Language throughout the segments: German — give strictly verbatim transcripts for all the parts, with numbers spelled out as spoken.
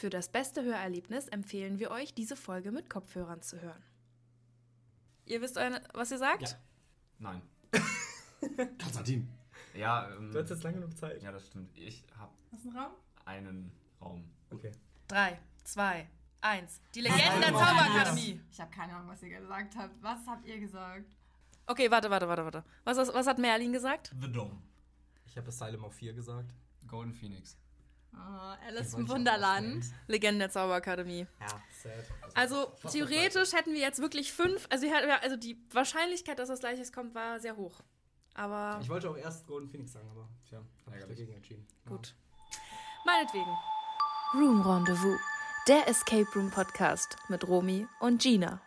Für das beste Hörerlebnis empfehlen wir euch, diese Folge mit Kopfhörern zu hören. Ihr wisst, eine, was ihr sagt? Ja. Nein. Konstantin. Ja, ähm, Du hast jetzt lange genug Zeit. Ja, das stimmt. Ich habe Hast du einen Raum? einen Raum. Okay. Drei, zwei, eins. Die Legenden der Zauberakademie. Ich habe keine Ahnung, was ihr gesagt habt. Was habt ihr gesagt? Okay, warte, warte, warte, warte. Was, was, was hat Merlin gesagt? The Dome. Ich habe Asylum auf vier gesagt. Golden Phoenix. Oh, Alice Den im wollte ich auch Wunderland. aufstellen. Legenden der Zauberakademie. Ja, sad. Also theoretisch hätten wir jetzt wirklich fünf, also, wir hatten- also die Wahrscheinlichkeit, dass das Gleiches kommt, war sehr hoch. Aber Ich wollte auch erst Golden Phoenix sagen, aber tja, hab ich Ärgerlich. dagegen entschieden. gut. Meinetwegen. Room Rendezvous, der Escape Room Podcast mit Romy und Gina.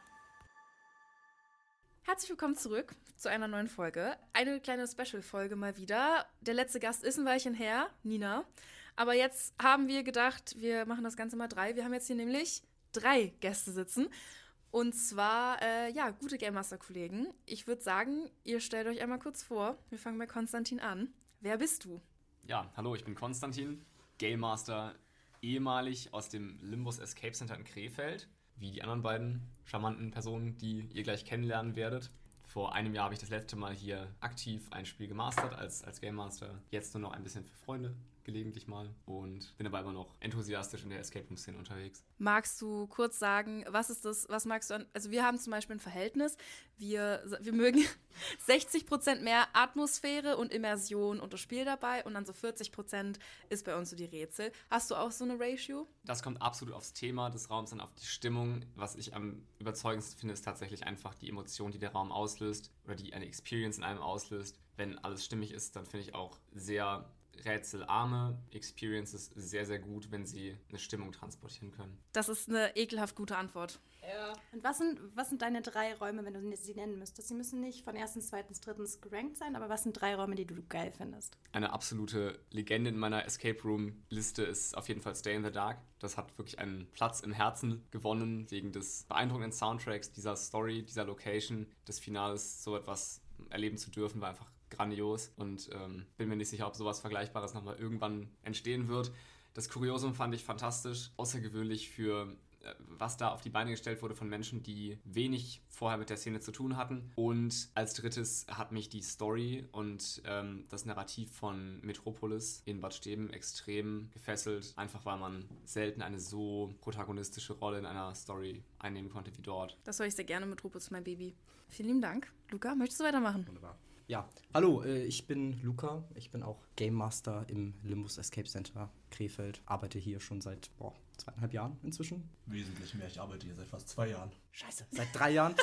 Herzlich willkommen zurück zu einer neuen Folge. Eine kleine Special-Folge mal wieder. Der letzte Gast ist ein Weilchen her, Nina. Aber jetzt haben wir gedacht, wir machen das Ganze mal drei. Wir haben jetzt hier nämlich drei Gäste sitzen. Und zwar, äh, ja, gute Game Master-Kollegen. Ich würde sagen, ihr stellt euch einmal kurz vor. Wir fangen bei Konstantin an. Wer bist du? Ja, hallo, ich bin Konstantin, Game Master, ehemalig aus dem Limbus Escape Center in Krefeld, wie die anderen beiden charmanten Personen, die ihr gleich kennenlernen werdet. Vor einem Jahr habe ich das letzte Mal hier aktiv ein Spiel gemastert als, als Game Master. Jetzt nur noch ein bisschen für Freunde, gelegentlich mal. Und bin aber immer noch enthusiastisch in der Escape Room Szene unterwegs. Magst du kurz sagen, was ist das, was magst du an, also wir haben zum Beispiel ein Verhältnis, wir, wir mögen sechzig Prozent mehr Atmosphäre und Immersion und das Spiel dabei und dann so vierzig Prozent ist bei uns so die Rätsel. Hast du auch so eine Ratio? Das kommt absolut aufs Thema des Raums und auf die Stimmung. Was ich am überzeugendsten finde, ist tatsächlich einfach die Emotion, die der Raum auslöst oder die eine Experience in einem auslöst. Wenn alles stimmig ist, dann finde ich auch sehr rätselarme Experiences sehr, sehr gut, wenn sie eine Stimmung transportieren können. Das ist eine ekelhaft gute Antwort. Ja. Und was sind, was sind deine drei Räume, wenn du sie nennen müsstest? Sie müssen nicht von erstens, zweitens, drittens gerankt sein, aber was sind drei Räume, die du geil findest? Eine absolute Legende in meiner Escape Room-Liste ist auf jeden Fall Stay in the Dark. Das hat wirklich einen Platz im Herzen gewonnen, wegen des beeindruckenden Soundtracks, dieser Story, dieser Location, des Finales. So etwas erleben zu dürfen, war einfach grandios und ähm, bin mir nicht sicher, ob sowas Vergleichbares nochmal irgendwann entstehen wird. Das Kuriosum fand ich fantastisch, außergewöhnlich für äh, was da auf die Beine gestellt wurde von Menschen, die wenig vorher mit der Szene zu tun hatten. Und als drittes hat mich die Story und ähm, das Narrativ von Metropolis in Bad Steben extrem gefesselt, einfach weil man selten eine so protagonistische Rolle in einer Story einnehmen konnte wie dort. Das höre ich sehr gerne mit Rupus, mein Baby. Vielen lieben Dank. Luca, möchtest du weitermachen? Wunderbar. Ja, hallo, äh, ich bin Luca. Ich bin auch Game Master im Limbus Escape Center Krefeld. Arbeite hier schon seit boah, zweieinhalb Jahren inzwischen. Wesentlich mehr. Ich arbeite hier seit fast zwei Jahren. Scheiße, seit drei Jahren.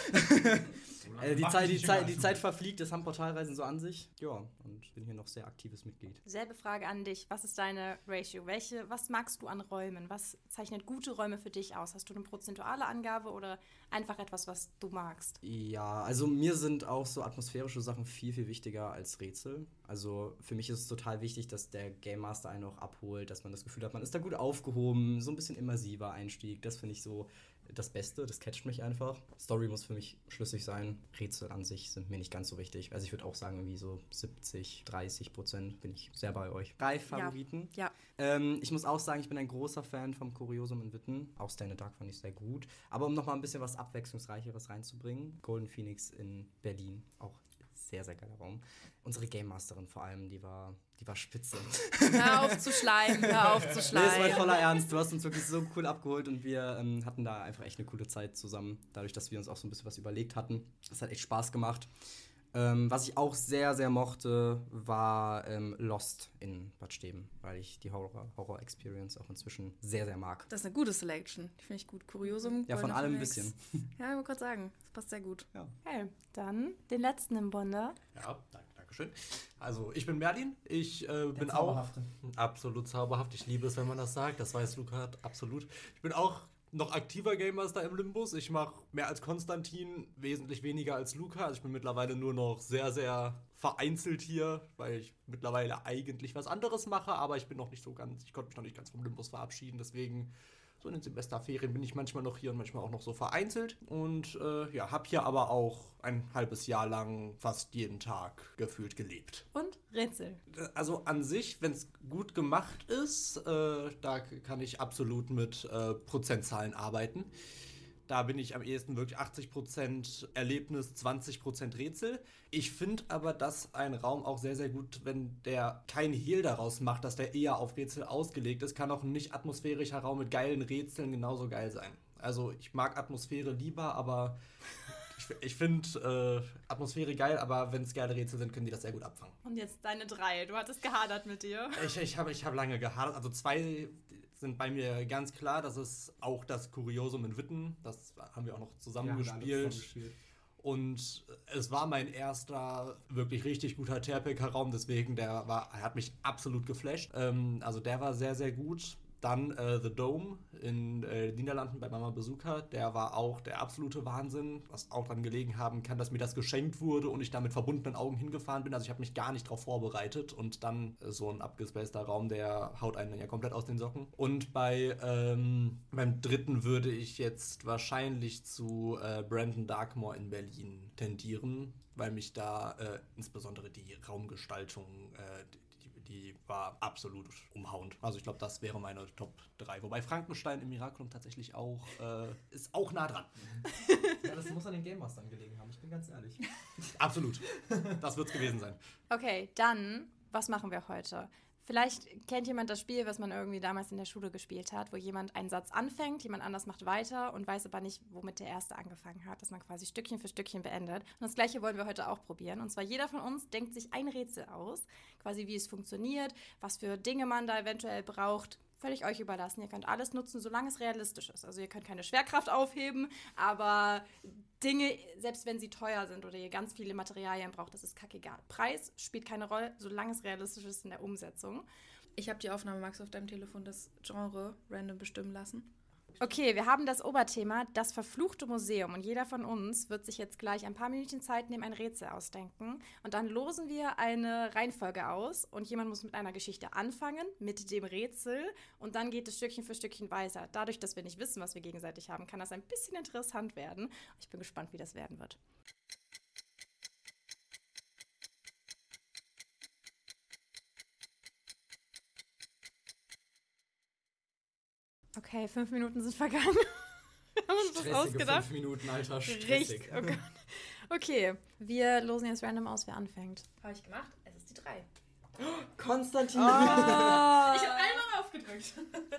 äh, die, Mach Zeit, dich die, nicht Zeit, jünger die als Zeit du. verfliegt, das haben Portalreisen so an sich. Ja, und bin hier noch sehr aktives Mitglied. Selbe Frage an dich. Was ist deine Ratio? Welche, was magst du an Räumen? Was zeichnet gute Räume für dich aus? Hast du eine prozentuale Angabe oder einfach etwas, was du magst? Ja, also mir sind auch so atmosphärische Sachen viel, viel wichtiger als Rätsel. Also für mich ist es total wichtig, dass der Game Master einen auch abholt, dass man das Gefühl hat, man ist da gut aufgehoben, so ein bisschen immersiver Einstieg. Das finde ich so das Beste, das catcht mich einfach. Story muss für mich schlüssig sein. Rätsel an sich sind mir nicht ganz so wichtig. Also ich würde auch sagen, irgendwie so siebzig, dreißig Prozent bin ich sehr bei euch. Drei Favoriten. Ja. Ähm, ich muss auch sagen, ich bin ein großer Fan vom Kuriosum in Witten. Auch Stay in the Dark fand ich sehr gut. Aber um nochmal ein bisschen was Abwechslungsreicheres reinzubringen, Golden Phoenix in Berlin, auch sehr, sehr geiler Raum. Unsere Game Masterin vor allem, die war, die war spitze. Hör auf zu schleimen, hör auf zu Nee, es schleimen. war voller Ernst. Du hast uns wirklich so cool abgeholt und wir ähm, hatten da einfach echt eine coole Zeit zusammen. Dadurch, dass wir uns auch so ein bisschen was überlegt hatten. Das hat echt Spaß gemacht. Ähm, was ich auch sehr, sehr mochte, war ähm, Lost in Bad Steben, weil ich die Horror- Horror-Experience auch inzwischen sehr, sehr mag. Das ist eine gute Selection. Die finde ich gut. Kuriosum. Ja, von Goldener allem ein Phoenix. bisschen. Ja, ich wollte gerade sagen, das passt sehr gut. Ja. Okay, dann den letzten im Bunde. Ja, danke, danke schön. Also, ich bin Merlin. Ich äh, bin Zauberhafte. auch absolut zauberhaft. Ich liebe es, wenn man das sagt. Das weiß Luca absolut. Ich bin auch noch aktiver Game Master im Limbus. Ich mache mehr als Konstantin, wesentlich weniger als Luca. Also ich bin mittlerweile nur noch sehr, sehr vereinzelt hier, weil ich mittlerweile eigentlich was anderes mache, aber ich bin noch nicht so ganz, ich konnte mich noch nicht ganz vom Limbus verabschieden. Deswegen So in den Semesterferien bin ich manchmal noch hier und manchmal auch noch so vereinzelt. Und äh, ja, habe hier aber auch ein halbes Jahr lang fast jeden Tag gefühlt gelebt. Und Rätsel. Also an sich, wenn es gut gemacht ist, äh, da kann ich absolut mit äh, Prozentzahlen arbeiten. Da bin ich am ehesten wirklich achtzig Prozent Erlebnis, zwanzig Prozent Rätsel. Ich finde aber, dass ein Raum auch sehr, sehr gut, wenn der kein Hehl daraus macht, dass der eher auf Rätsel ausgelegt ist, kann auch ein nicht atmosphärischer Raum mit geilen Rätseln genauso geil sein. Also ich mag Atmosphäre lieber, aber ich, ich finde äh, Atmosphäre geil, aber wenn es geile Rätsel sind, können die das sehr gut abfangen. Und jetzt deine drei. Du hattest gehadert mit dir. Ich, ich habe ich hab lange gehadert. Also zwei sind bei mir ganz klar. Das ist auch das Kuriosum in Witten. Das haben wir auch noch zusammen gespielt. Und es war mein erster wirklich richtig guter Terpika-Raum. Deswegen, der war, er hat mich absolut geflasht. Ähm, also der war sehr, sehr gut. Dann äh, The Dome in äh, Niederlanden bei Mama Bazooka, der war auch der absolute Wahnsinn, was auch daran gelegen haben kann, dass mir das geschenkt wurde und ich da mit verbundenen Augen hingefahren bin. Also ich habe mich gar nicht darauf vorbereitet und dann äh, so ein abgespaceter Raum, der haut einen dann ja komplett aus den Socken. Und bei ähm, beim dritten würde ich jetzt wahrscheinlich zu äh, Brandon Darkmoor in Berlin tendieren, weil mich da äh, insbesondere die Raumgestaltung äh, die war absolut umhauend. Also ich glaube, das wäre meine Top drei. Wobei Frankenstein im Miraculum tatsächlich auch, äh, ist auch nah dran. Ja, das muss an den Game Mastern gelegen haben, ich bin ganz ehrlich. Absolut. Das wird's gewesen sein. Okay, dann, was machen wir heute? Vielleicht kennt jemand das Spiel, was man irgendwie damals in der Schule gespielt hat, wo jemand einen Satz anfängt, jemand anders macht weiter und weiß aber nicht, womit der Erste angefangen hat, dass man quasi Stückchen für Stückchen beendet. Und das Gleiche wollen wir heute auch probieren. Und zwar jeder von uns denkt sich ein Rätsel aus, quasi wie es funktioniert, was für Dinge man da eventuell braucht. Völlig euch überlassen. Ihr könnt alles nutzen, solange es realistisch ist. Also ihr könnt keine Schwerkraft aufheben, aber Dinge, selbst wenn sie teuer sind oder ihr ganz viele Materialien braucht, das ist kackegal. Preis spielt keine Rolle, solange es realistisch ist in der Umsetzung. Ich habe die Aufnahme, Max, auf deinem Telefon das Genre random bestimmen lassen. Okay, wir haben das Oberthema, das verfluchte Museum. Und jeder von uns wird sich jetzt gleich ein paar Minuten Zeit nehmen, ein Rätsel ausdenken. Und dann losen wir eine Reihenfolge aus. Und jemand muss mit einer Geschichte anfangen, mit dem Rätsel. Und dann geht es Stückchen für Stückchen weiter. Dadurch, dass wir nicht wissen, was wir gegenseitig haben, kann das ein bisschen interessant werden. Ich bin gespannt, wie das werden wird. Okay, fünf Minuten sind vergangen. Wir haben uns das ausgedacht. fünf Minuten, Alter, stressig. Richtig, oh Gott. Okay, wir losen jetzt random aus, wer anfängt. Habe ich gemacht? Es ist die drei. Konstantin. Oh. Ich habe einmal aufgedrückt.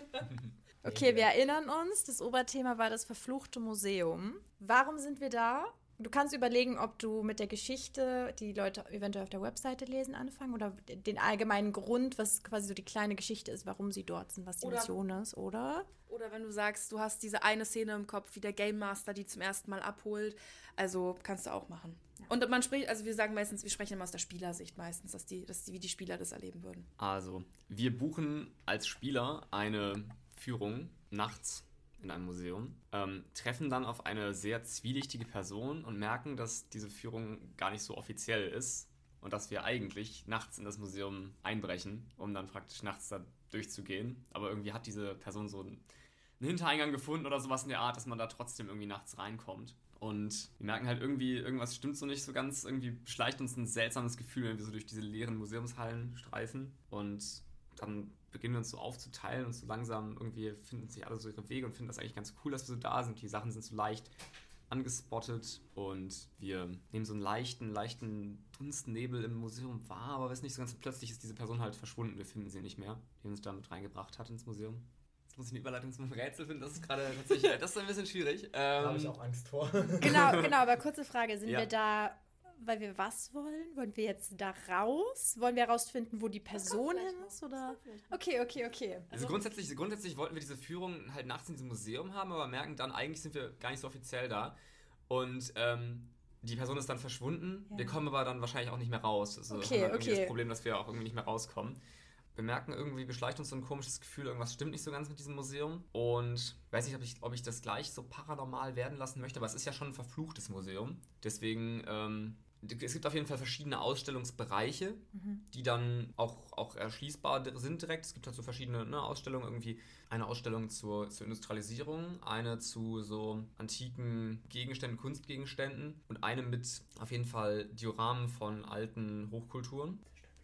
Okay, wir erinnern uns, das Oberthema war das verfluchte Museum. Warum sind wir da? Du kannst überlegen, ob du mit der Geschichte, die Leute eventuell auf der Webseite lesen, anfangen oder den allgemeinen Grund, was quasi so die kleine Geschichte ist, warum sie dort sind, was die Oder- Mission ist, oder? Oder wenn du sagst, du hast diese eine Szene im Kopf, wie der Game Master die zum ersten Mal abholt. Also kannst du auch machen. Und man spricht, also wir sagen meistens, wir sprechen immer aus der Spielersicht meistens, dass die, dass die, wie die Spieler das erleben würden. Also, wir buchen als Spieler eine Führung nachts in einem Museum, ähm, treffen dann auf eine sehr zwielichtige Person und merken, dass diese Führung gar nicht so offiziell ist und dass wir eigentlich nachts in das Museum einbrechen, um dann praktisch nachts da durchzugehen. Aber irgendwie hat diese Person so einen Hintereingang gefunden oder sowas in der Art, dass man da trotzdem irgendwie nachts reinkommt. Und wir merken halt irgendwie, irgendwas stimmt so nicht so ganz. Irgendwie beschleicht uns ein seltsames Gefühl, wenn wir so durch diese leeren Museumshallen streifen. Und dann beginnen wir uns so aufzuteilen und so langsam irgendwie finden sich alle so ihre Wege und finden das eigentlich ganz cool, dass wir so da sind. Die Sachen sind so leicht angespottet und wir nehmen so einen leichten, leichten Dunstnebel im Museum wahr, aber weiß nicht so ganz, plötzlich ist diese Person halt verschwunden. Wir finden sie nicht mehr, die uns da mit reingebracht hat ins Museum. Jetzt muss ich eine Überleitung zum Rätsel finden, das ist gerade tatsächlich, das ist ein bisschen schwierig. Ähm, Da habe ich auch Angst vor. Genau, genau, aber kurze Frage, sind Ja. wir da, weil wir was wollen? Wollen wir jetzt da raus? Wollen wir herausfinden, wo die Person hin ist? Oder? Okay, okay, okay. Also grundsätzlich, grundsätzlich wollten wir diese Führung halt nachts in diesem Museum haben, aber merken dann, eigentlich sind wir gar nicht so offiziell da. Und ähm, die Person ist dann verschwunden. Ja. Wir kommen aber dann wahrscheinlich auch nicht mehr raus. Also Okay, haben wir irgendwie okay. das Problem, dass wir auch irgendwie nicht mehr rauskommen. Wir merken irgendwie, beschleicht uns so ein komisches Gefühl, irgendwas stimmt nicht so ganz mit diesem Museum. Und weiß nicht, ob ich, ob ich das gleich so paranormal werden lassen möchte, aber es ist ja schon ein verfluchtes Museum. Deswegen ähm, es gibt auf jeden Fall verschiedene Ausstellungsbereiche, mhm. die dann auch, auch erschließbar sind direkt. Es gibt halt so verschiedene ne, Ausstellungen, irgendwie eine Ausstellung zur, zur Industrialisierung, eine zu so antiken Gegenständen, Kunstgegenständen und eine mit auf jeden Fall Dioramen von alten Hochkulturen.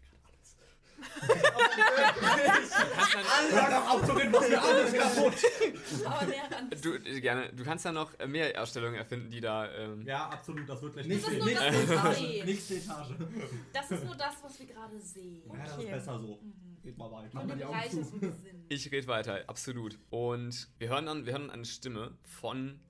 Du, gerne. Du kannst ja noch mehr Ausstellungen erfinden, die da... Ähm ja, absolut, das wird gleich nicht nicht sehen. Etage. Nächste Etage. Das ist nur das, was wir gerade sehen. Ja, das ist besser so. Mhm. Geht mal weiter. Von dem Bereich ist so Sinn. Ich rede weiter, absolut. Und wir hören dann, wir hören eine Stimme von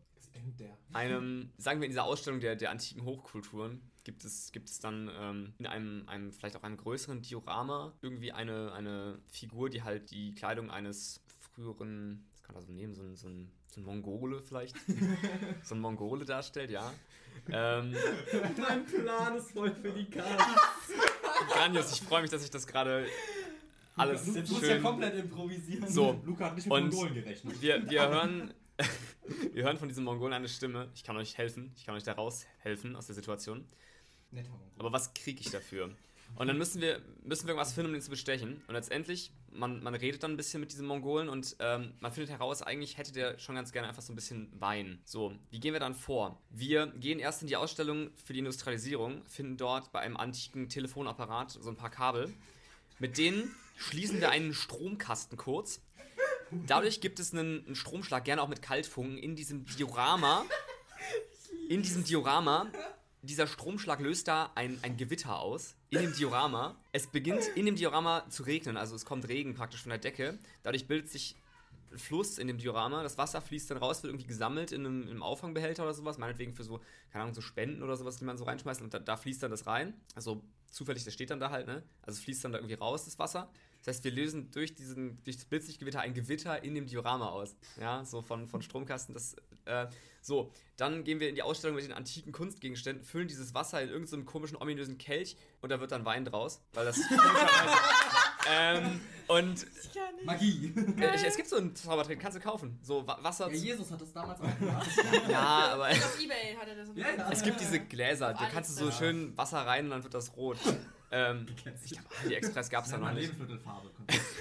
einem, sagen wir in dieser Ausstellung der, der antiken Hochkulturen, gibt es, gibt es dann ähm, in einem, einem, vielleicht auch einem größeren Diorama irgendwie eine, eine Figur, die halt die Kleidung eines früheren, was kann man da so nehmen, so ein, so ein, so ein Mongole vielleicht, so ein Mongole darstellt, ja. Ähm, mein Plan ist voll für die Karte. Grandios, ich freue mich, dass ich das gerade alles du, du schön... musst ja komplett improvisieren. So, Luca hat nicht mit Mongolen gerechnet. Wir, wir hören... Wir hören von diesem Mongolen eine Stimme. Ich kann euch helfen. Ich kann euch da raushelfen aus der Situation. Aber was kriege ich dafür? Und dann müssen wir, müssen wir irgendwas finden, um den zu bestechen. Und letztendlich, man, man redet dann ein bisschen mit diesem Mongolen und ähm, man findet heraus, eigentlich hätte der schon ganz gerne einfach so ein bisschen Wein. So, wie gehen wir dann vor? Wir gehen erst in die Ausstellung für die Industrialisierung, finden dort bei einem antiken Telefonapparat so ein paar Kabel. Mit denen schließen wir einen Stromkasten kurz. Dadurch gibt es einen, einen Stromschlag, gerne auch mit Kaltfunken, in diesem Diorama. In diesem Diorama. Dieser Stromschlag löst da ein, ein Gewitter aus. In dem Diorama. Es beginnt in dem Diorama zu regnen, also es kommt Regen praktisch von der Decke. Dadurch bildet sich ein Fluss in dem Diorama. Das Wasser fließt dann raus, wird irgendwie gesammelt in einem, in einem Auffangbehälter oder sowas. Meinetwegen für so, keine Ahnung, so Spenden oder sowas, die man so reinschmeißt. Und da, da fließt dann das rein. Also zufällig, das steht dann da halt, ne? Also fließt dann da irgendwie raus, das Wasser. Das heißt, wir lösen durch, diesen, durch das Blitzlichtgewitter ein Gewitter in dem Diorama aus. Ja, so von, von Stromkasten. Das, äh, so, dann gehen wir in die Ausstellung mit den antiken Kunstgegenständen, füllen dieses Wasser in irgendeinem so komischen, ominösen Kelch und da wird dann Wein draus, weil das... ähm, und... Magie. Äh, ich, es gibt so einen Zaubertrick, kannst du kaufen. So, Wa- Wasser... Ja, Jesus hat das damals auch gemacht. Ja, aber... Auf Ebay hat er das. Ja, ja. Es gibt diese Gläser, da kannst du so Ja. schön Wasser rein und dann wird das rot. Ähm, ich glaube, AliExpress gab es da noch nicht. Lebensmittelfarbe.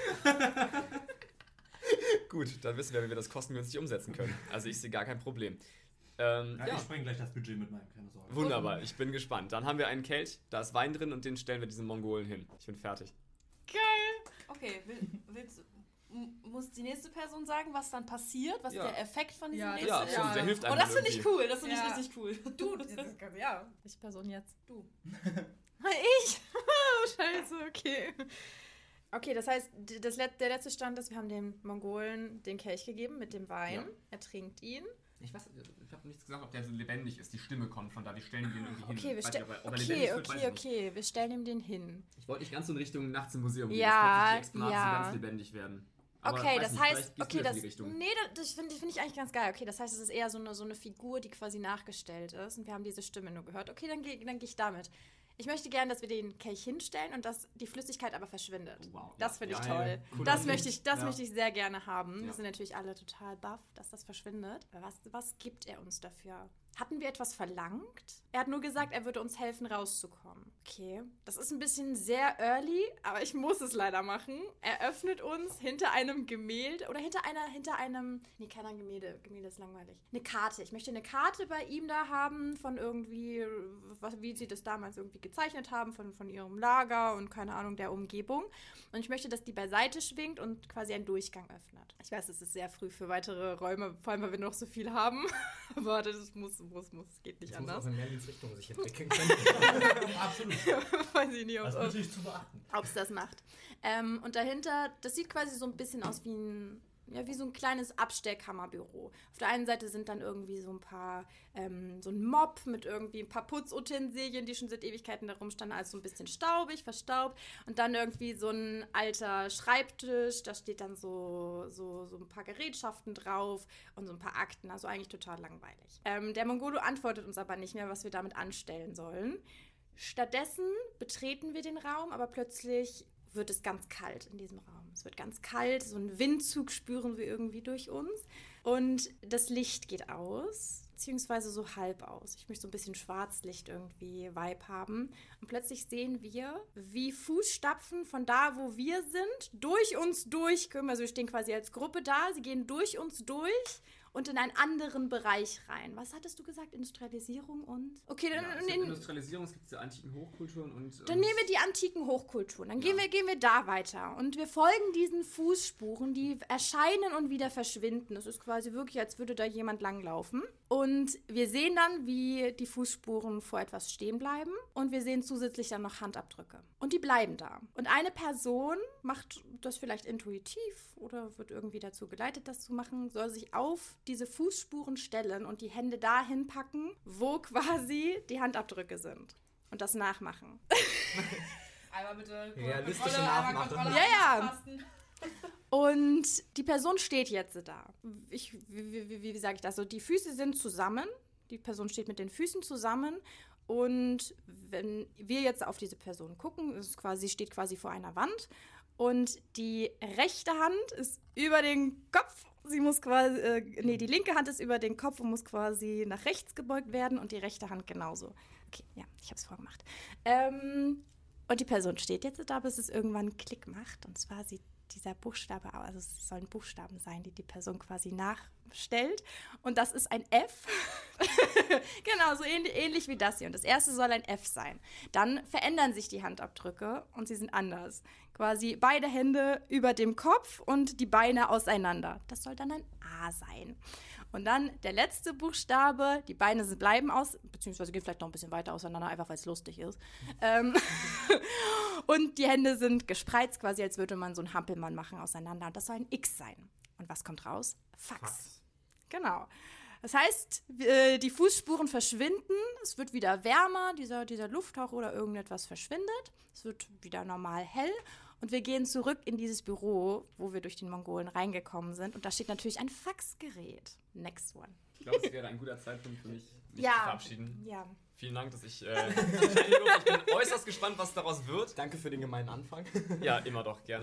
Gut, dann wissen wir, wie wir das kostengünstig umsetzen können. Also ich sehe gar kein Problem. Ähm, Ja, ja, ich spreng gleich das Budget mit meinem, keine Sorge. wunderbar, ich bin gespannt. Dann haben wir einen Kelch, da ist Wein drin und den stellen wir diesen Mongolen hin. Ich bin fertig. Okay, will, willst, m- muss die nächste Person sagen, was dann passiert? Was Ja. der Effekt von diesem Ja, nächsten Ja, Das- absolut, der ja. hilft Oh, einem das finde ich irgendwie. cool, das finde Ja. ich richtig cool. Du, das ist, ja. Welche Person jetzt? Du. Ich? Oh, scheiße, okay. Okay, das heißt, d- das Let- der letzte Stand ist, wir haben dem Mongolen den Kelch gegeben mit dem Wein. Ja. Er trinkt ihn. Ich weiß, ich habe nichts gesagt, ob der so lebendig ist. Die Stimme kommt von da, wir stellen den irgendwie hin. Okay, wir Weiß stellen. nicht, ob er- ob er Okay, lebendig wird, weiß okay, ich nicht. okay. Wir stellen ihm den hin. Ich wollte nicht ganz so in Richtung nachts im Museum gehen. Ja, dass plötzlich die Exponate ja. so ganz lebendig werden. Aber Okay, weiß das nicht, heißt, vielleicht gehst okay, du jetzt das, in die Richtung. nee, das, das finde find ich eigentlich ganz geil. Okay, das heißt, es ist eher so eine, so eine Figur, die quasi nachgestellt ist und wir haben diese Stimme nur gehört. Okay, dann gehe dann geh ich damit. Ich möchte gerne, dass wir den Kelch hinstellen und dass die Flüssigkeit aber verschwindet. Oh, wow. Das Ja, finde ich ja, toll. ja. Cool. Das, möchte ich, das Ja. möchte ich sehr gerne haben. Ja. Wir sind natürlich alle total baff, dass das verschwindet. Aber Was, was gibt er uns dafür? Hatten wir etwas verlangt? Er hat nur gesagt, er würde uns helfen, rauszukommen. Okay, das ist ein bisschen sehr early, aber ich muss es leider machen. Er öffnet uns hinter einem Gemälde oder hinter einer, hinter einem, nee, kein Gemälde, Gemälde ist langweilig. Eine Karte. Ich möchte eine Karte bei ihm da haben von irgendwie, was, wie sie das damals irgendwie gezeichnet haben, von, von ihrem Lager und keine Ahnung, der Umgebung. Und ich möchte, dass die beiseite schwingt und quasi einen Durchgang öffnet. Ich weiß, es ist sehr früh für weitere Räume, vor allem, weil wir noch so viel haben. Aber das muss, muss, muss, geht nicht Das muss anders. auch in Merlins Richtung sich entwickeln können. Absolut. Weiß ich nicht, ob Das ist es natürlich zu beachten. das macht. Ähm, und dahinter, das sieht quasi so ein bisschen aus wie ein, ja, wie so ein kleines Abstellkammerbüro. Auf der einen Seite sind dann irgendwie so ein paar, ähm, so ein Mob mit irgendwie ein paar Putzutensilien, die schon seit Ewigkeiten da rumstanden, also so ein bisschen staubig, verstaubt. Und dann irgendwie so ein alter Schreibtisch, da steht dann so, so, so ein paar Gerätschaften drauf und so ein paar Akten, also eigentlich total langweilig. Ähm, der Mongolo antwortet uns aber nicht mehr, was wir damit anstellen sollen. Stattdessen betreten wir den Raum, aber plötzlich wird es ganz kalt in diesem Raum. Es wird ganz kalt, so einen Windzug spüren wir irgendwie durch uns. Und das Licht geht aus, beziehungsweise so halb aus. Ich möchte so ein bisschen Schwarzlicht irgendwie Vibe haben. Und plötzlich sehen wir, wie Fußstapfen von da, wo wir sind, durch uns durchkommen. Also wir stehen quasi als Gruppe da, sie gehen durch uns durch und in einen anderen Bereich rein. Was hattest du gesagt? Industrialisierung und? Okay, dann, Ja, es in, gibt Industrialisierung, es gibt diese antiken Hochkulturen und... dann und nehmen wir die antiken Hochkulturen. Dann Ja. gehen, wir, gehen wir da weiter. Und wir folgen diesen Fußspuren, die erscheinen und wieder verschwinden. Es ist quasi wirklich, als würde da jemand langlaufen. Und wir sehen dann, wie die Fußspuren vor etwas stehen bleiben. Und wir sehen zusätzlich dann noch Handabdrücke. Und die bleiben da. Und eine Person macht das vielleicht intuitiv oder wird irgendwie dazu geleitet, das zu machen, soll sich auf diese Fußspuren stellen und die Hände dahin packen, wo quasi die Handabdrücke sind. Und das nachmachen. Einmal bitte. Realistische Kontrolle, einmal Nachmachen. Kontrolle, Ja, ja. abtasten. Und die Person steht jetzt da. Ich, wie, wie, wie, wie sage ich das? So, die Füße sind zusammen. Die Person steht mit den Füßen zusammen. Und wenn wir jetzt auf diese Person gucken, ist es quasi, sie steht quasi vor einer Wand. Und die rechte Hand ist über den Kopf. Sie muss quasi, äh, nee, die linke Hand ist über den Kopf und muss quasi nach rechts gebeugt werden. Und die rechte Hand genauso. Okay, ja, ich habe es vorgemacht. Ähm, und die Person steht jetzt da, bis es irgendwann einen Klick macht. Und zwar sieht dieser Buchstabe, also es sollen Buchstaben sein, die die Person quasi nachstellt. Und das ist ein F. Genau, so ähnlich, ähnlich wie das hier. Und das erste soll ein F sein. Dann verändern sich die Handabdrücke und sie sind anders. Quasi beide Hände über dem Kopf und die Beine auseinander. Das soll dann ein A sein. Und dann der letzte Buchstabe, die Beine sind, bleiben aus, beziehungsweise gehen vielleicht noch ein bisschen weiter auseinander, einfach weil es lustig ist. ähm, und die Hände sind gespreizt, quasi als würde man so einen Hampelmann machen auseinander. Und das soll ein X sein. Und was kommt raus? Fax. Fax. Genau. Das heißt, äh, die Fußspuren verschwinden, es wird wieder wärmer, dieser, dieser Lufthauch oder irgendetwas verschwindet, es wird wieder normal hell und wir gehen zurück in dieses Büro, wo wir durch den Mongolen reingekommen sind und da steht natürlich ein Faxgerät. Next one. Ich glaube, es wäre ein guter Zeitpunkt für mich, mich Ja. zu verabschieden. Ja. Vielen Dank, dass ich... Äh, ich bin äußerst gespannt, was daraus wird. Danke für den gemeinen Anfang. Ja, immer doch, gerne.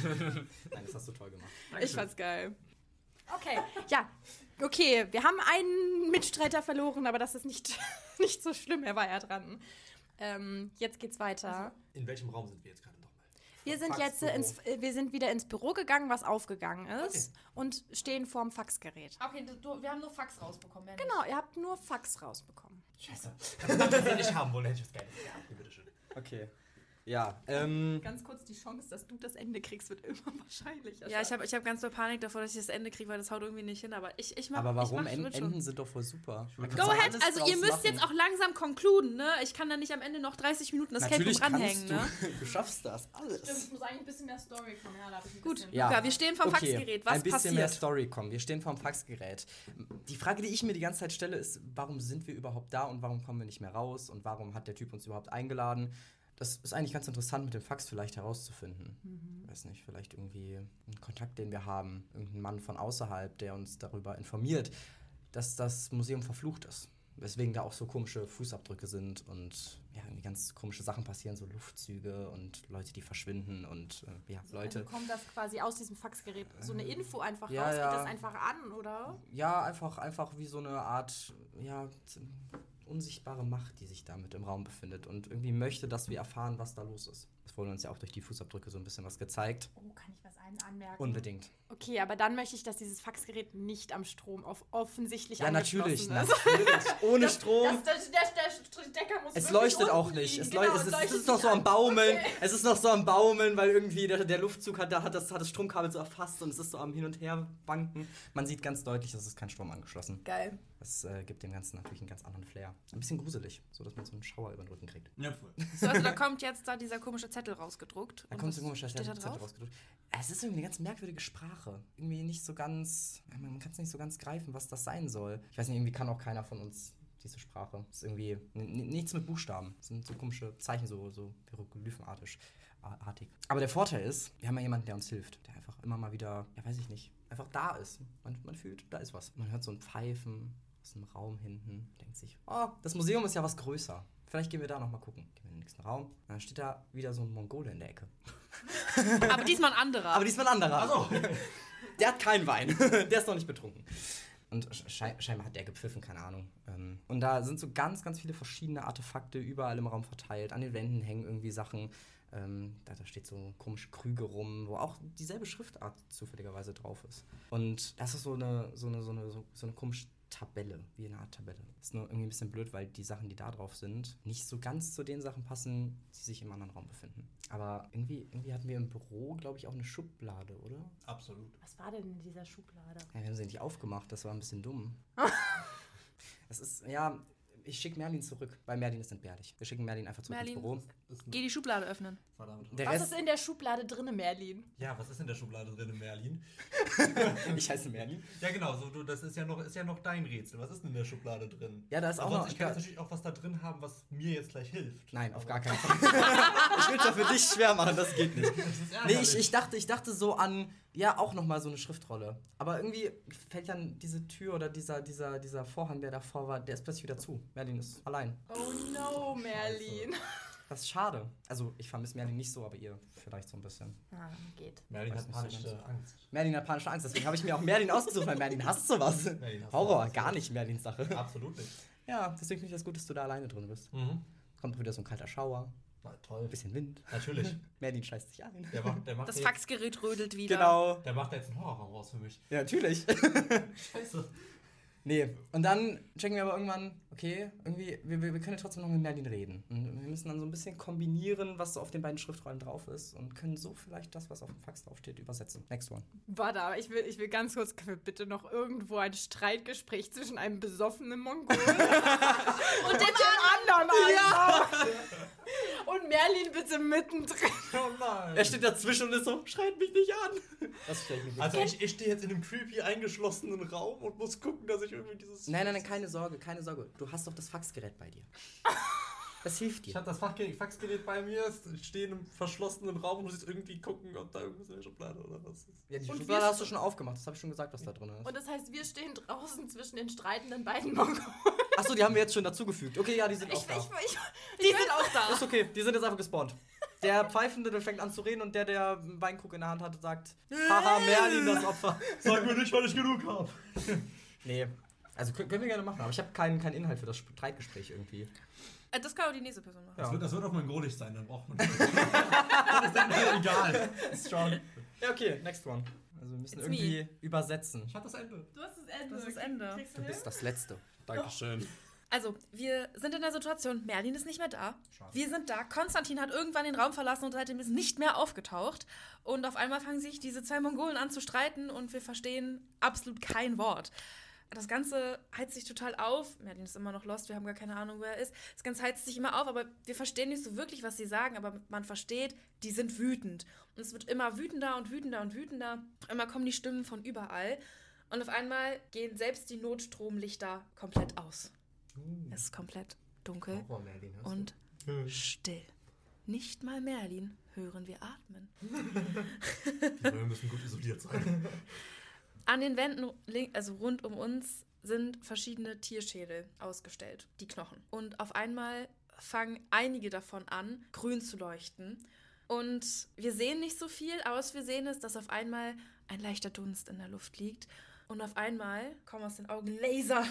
Nein, das hast du toll gemacht. Ich fand's geil. Okay, ja. Okay, wir haben einen Mitstreiter verloren, aber das ist nicht, nicht so schlimm, er war ja dran. Ähm, jetzt geht's weiter. In welchem Raum sind wir jetzt gerade nochmal? Wir sind jetzt äh, ins, äh, wir sind wieder ins Büro gegangen, was aufgegangen ist, und stehen vorm Faxgerät. Okay, du, wir haben nur Fax rausbekommen. mehr nicht. Genau, ihr habt nur Fax rausbekommen. Scheiße. Das wir nicht haben wollen, hätte ich was Geiles gehabt. Ja, bitteschön. Okay. Ja, ähm. Ganz kurz, die Chance, dass du das Ende kriegst, wird immer wahrscheinlicher. Ja, ich habe ich hab ganz doll Panik davor, dass ich das Ende kriege, weil das haut irgendwie nicht hin. Aber ich, ich mach, Aber warum? ich mach, En wird schon. Enden sind doch voll super. Man kann Go doch ahead, alles also ihr draus müsst machen. jetzt auch langsam konkluden, ne? Ich kann da nicht am Ende noch dreißig Minuten das Escape Room Natürlich ranhängen, kannst ne? du. Du schaffst das, Stimmt, alles. es muss eigentlich ein bisschen mehr Story kommen. Ja, da hab ich ein Gut, bisschen. Ja. Luca, wir stehen vorm Okay, Faxgerät. Was ein bisschen passiert? mehr Story kommen. Wir stehen vorm Faxgerät. Die Frage, die ich mir die ganze Zeit stelle, ist, warum sind wir überhaupt da und warum kommen wir nicht mehr raus und warum hat der Typ uns überhaupt eingeladen? Das ist eigentlich ganz interessant mit dem Fax vielleicht herauszufinden. Mhm. Weiß nicht, vielleicht irgendwie ein Kontakt, den wir haben, irgendein Mann von außerhalb, der uns darüber informiert, dass das Museum verflucht ist. Weswegen da auch so komische Fußabdrücke sind und ja, irgendwie ganz komische Sachen passieren, so Luftzüge und Leute, die verschwinden und äh, ja, Leute. Also kommt das quasi aus diesem Faxgerät, so eine Info einfach Ja, raus, ja. geht das einfach an, oder? Ja, einfach, einfach wie so eine Art, ja, z- unsichtbare Macht, die sich da mit im Raum befindet und irgendwie möchte, dass wir erfahren, was da los ist. Es wurde uns ja auch durch die Fußabdrücke so ein bisschen was gezeigt. Oh, kann ich was ein anmerken? Unbedingt. Okay, aber dann möchte ich, dass dieses Faxgerät nicht am Strom auf offensichtlich Ja, natürlich, angeschlossen ist. natürlich. Ohne Strom. Das, das, der, der Stecker muss Es wirklich leuchtet unten auch nicht. liegen. Es, Genau, leuchtet, es, ist, es leuchtet ist noch nicht so am an. Baumeln. Okay. Es ist noch so am Baumeln, weil irgendwie der, der Luftzug hat, da hat, das, hat das Stromkabel so erfasst und es ist so am Hin und Her wanken. Man sieht ganz deutlich, es ist kein Strom angeschlossen. Geil. Das äh, gibt dem Ganzen natürlich einen ganz anderen Flair. Ein bisschen gruselig, so dass man so einen Schauer über den Rücken kriegt. Ja, voll. So, also da kommt jetzt da dieser komische Zettel rausgedruckt. Da Und kommt was so ein komischer steht da Zettel drauf? rausgedrückt. Es ist irgendwie eine ganz merkwürdige Sprache. Irgendwie nicht so ganz, man kann es nicht so ganz greifen, was das sein soll. Ich weiß nicht, irgendwie kann auch keiner von uns diese Sprache. Es ist irgendwie n- n- nichts mit Buchstaben. Es sind so komische Zeichen, so, so hieroglyphenartig. Artig. Aber der Vorteil ist, wir haben ja jemanden, der uns hilft, der einfach immer mal wieder, ja weiß ich nicht, einfach da ist. Man, man fühlt, da ist was. Man hört so ein Pfeifen aus dem Raum hinten, denkt sich, oh, das Museum ist ja was größer. Vielleicht gehen wir da nochmal gucken. Gehen wir in den nächsten Raum. Und dann steht da wieder so ein Mongole in der Ecke. Aber diesmal ein anderer. Aber diesmal ein anderer. Also. Der hat keinen Wein. Der ist noch nicht betrunken. Und schei- scheinbar hat der gepfiffen, keine Ahnung. Und da sind so ganz, ganz viele verschiedene Artefakte überall im Raum verteilt. An den Wänden hängen irgendwie Sachen. Ähm, da, da steht so komische Krüge rum, wo auch dieselbe Schriftart zufälligerweise drauf ist. Und das ist so eine, so eine, so eine, so, so eine komische Tabelle, wie eine Art Tabelle. Ist nur irgendwie ein bisschen blöd, weil die Sachen, die da drauf sind, nicht so ganz zu den Sachen passen, die sich im anderen Raum befinden. Aber irgendwie, irgendwie hatten wir im Büro, glaube ich, auch eine Schublade, oder? Absolut. Was war denn in dieser Schublade? Ja, wir haben sie nicht aufgemacht, das war ein bisschen dumm. Es ist, ja, ich schicke Merlin zurück, weil Merlin ist entbehrlich. Wir schicken Merlin einfach zurück Merlin. ins Büro. Geh die Schublade öffnen. Verdammt. Der Was Rest, ist in der Schublade drinne, Merlin? Ja, was ist in der Schublade drin, Merlin? ich heiße Merlin. Ja, genau, so, du, das ist ja, noch, ist ja noch dein Rätsel. Was ist denn in der Schublade drin? Ja, da ist auch Aber noch... ich kann jetzt natürlich auch was da drin haben, was mir jetzt gleich hilft. Nein, auf Aber- gar keinen Fall. Ich will es ja für dich schwer machen, das geht nicht. Das ist Nee, ärgerlich. ich, ich, dachte, ich dachte so an, ja, auch nochmal so eine Schriftrolle. Aber irgendwie fällt dann diese Tür oder dieser, dieser, dieser Vorhang, der davor war, der ist plötzlich wieder zu. Merlin ist allein. Oh no, Merlin. Das ist schade. Also, ich vermisse Merlin nicht so, aber ihr vielleicht so ein bisschen. Ah, geht. Merlin Weiß hat nicht so panische ganz. Angst. Merlin hat panische Angst, deswegen habe ich mir auch Merlin ausgesucht, weil Merlin hasst sowas. Merlin hasst Horror, sowas. gar nicht Merlins Sache. Absolut nicht. Ja, deswegen finde ich das gut, dass du da alleine drin bist. Mhm. Kommt wieder so ein kalter Schauer, Na, toll. ein bisschen Wind. Natürlich. Merlin scheißt sich ein. Der macht, der macht Das jetzt, Faxgerät rödelt wieder. Genau. Der macht da jetzt einen Horrorraum raus für mich. Ja, natürlich. Scheiße. Nee, und dann checken wir aber irgendwann, okay, irgendwie, wir, wir wir können ja trotzdem noch mit Merlin reden. Und wir müssen dann so ein bisschen kombinieren, was so auf den beiden Schriftrollen drauf ist und können so vielleicht das, was auf dem Fax draufsteht, übersetzen. Next one. Warte, aber ich will, ich will ganz kurz, können wir bitte noch irgendwo ein Streitgespräch zwischen einem besoffenen Mongolen und dem anderen ja. Und Merlin bitte mittendrin. Oh nein. Er steht dazwischen und ist so, schreit mich nicht an. Das stelle ich mir Also ich, ich stehe jetzt in einem creepy eingeschlossenen Raum und muss gucken, dass ich irgendwie dieses... Nein, nein, nein, keine Sorge, keine Sorge. Du hast doch das Faxgerät bei dir. Das hilft Ich dir. habe das Fachgerät, Faxgerät bei mir, ich stehe in einem verschlossenen Raum und muss jetzt irgendwie gucken, ob da irgendwas in der Schublade oder was ist. Ja, die Und Schublade wir- hast du schon aufgemacht, das habe ich schon gesagt, was da drin ist. Und das heißt, wir stehen draußen zwischen den streitenden beiden Mongolen. Achso, die haben wir jetzt schon dazugefügt. Okay, ja, die sind auch Ich, da. ich, ich, Die sind auch da. Ist okay, die sind jetzt einfach gespawnt. Der Pfeifende, der fängt an zu reden und der, der einen Weinkrug in der Hand hat, sagt, haha, Merlin, das Opfer. Sag mir nicht, weil ich genug habe. Nee, also können, können wir gerne machen, aber ich habe keinen, keinen Inhalt für das Streitgespräch irgendwie. Äh, Das kann auch die nächste Person machen. Ja. Das, wird, das wird auf mongolisch sein, dann braucht man das. Das ist dann mir egal. Strong. Ja, okay, next one. Also wir müssen It's irgendwie übersetzen. Ich hab das Ende. Du hast das Ende. Das ist das Ende. Kriegst Du hin? bist das Letzte. Dankeschön. Also, wir sind in der Situation, Merlin ist nicht mehr da. Schade. Wir sind da. Konstantin hat irgendwann den Raum verlassen und seitdem ist nicht mehr aufgetaucht. Und auf einmal fangen sich diese zwei Mongolen an zu streiten und wir verstehen absolut kein Wort. Das Ganze heizt sich total auf. Merlin ist immer noch lost, wir haben gar keine Ahnung, wer er ist. Das Ganze heizt sich immer auf, aber wir verstehen nicht so wirklich, was sie sagen. Aber man versteht, die sind wütend. Und es wird immer wütender und wütender und wütender. Auf einmal kommen die Stimmen von überall. Und auf einmal gehen selbst die Notstromlichter komplett aus. Es ist komplett dunkel Horror, Merlin, hörst du? und still. Nicht mal Merlin hören wir atmen. Die Räume müssen gut isoliert sein. An den Wänden, link- also rund um uns, sind verschiedene Tierschädel ausgestellt, die Knochen. Und auf einmal fangen einige davon an, grün zu leuchten. Und wir sehen nicht so viel, aber was wir sehen ist, dass auf einmal ein leichter Dunst in der Luft liegt. Und auf einmal kommen aus den Augen Laser.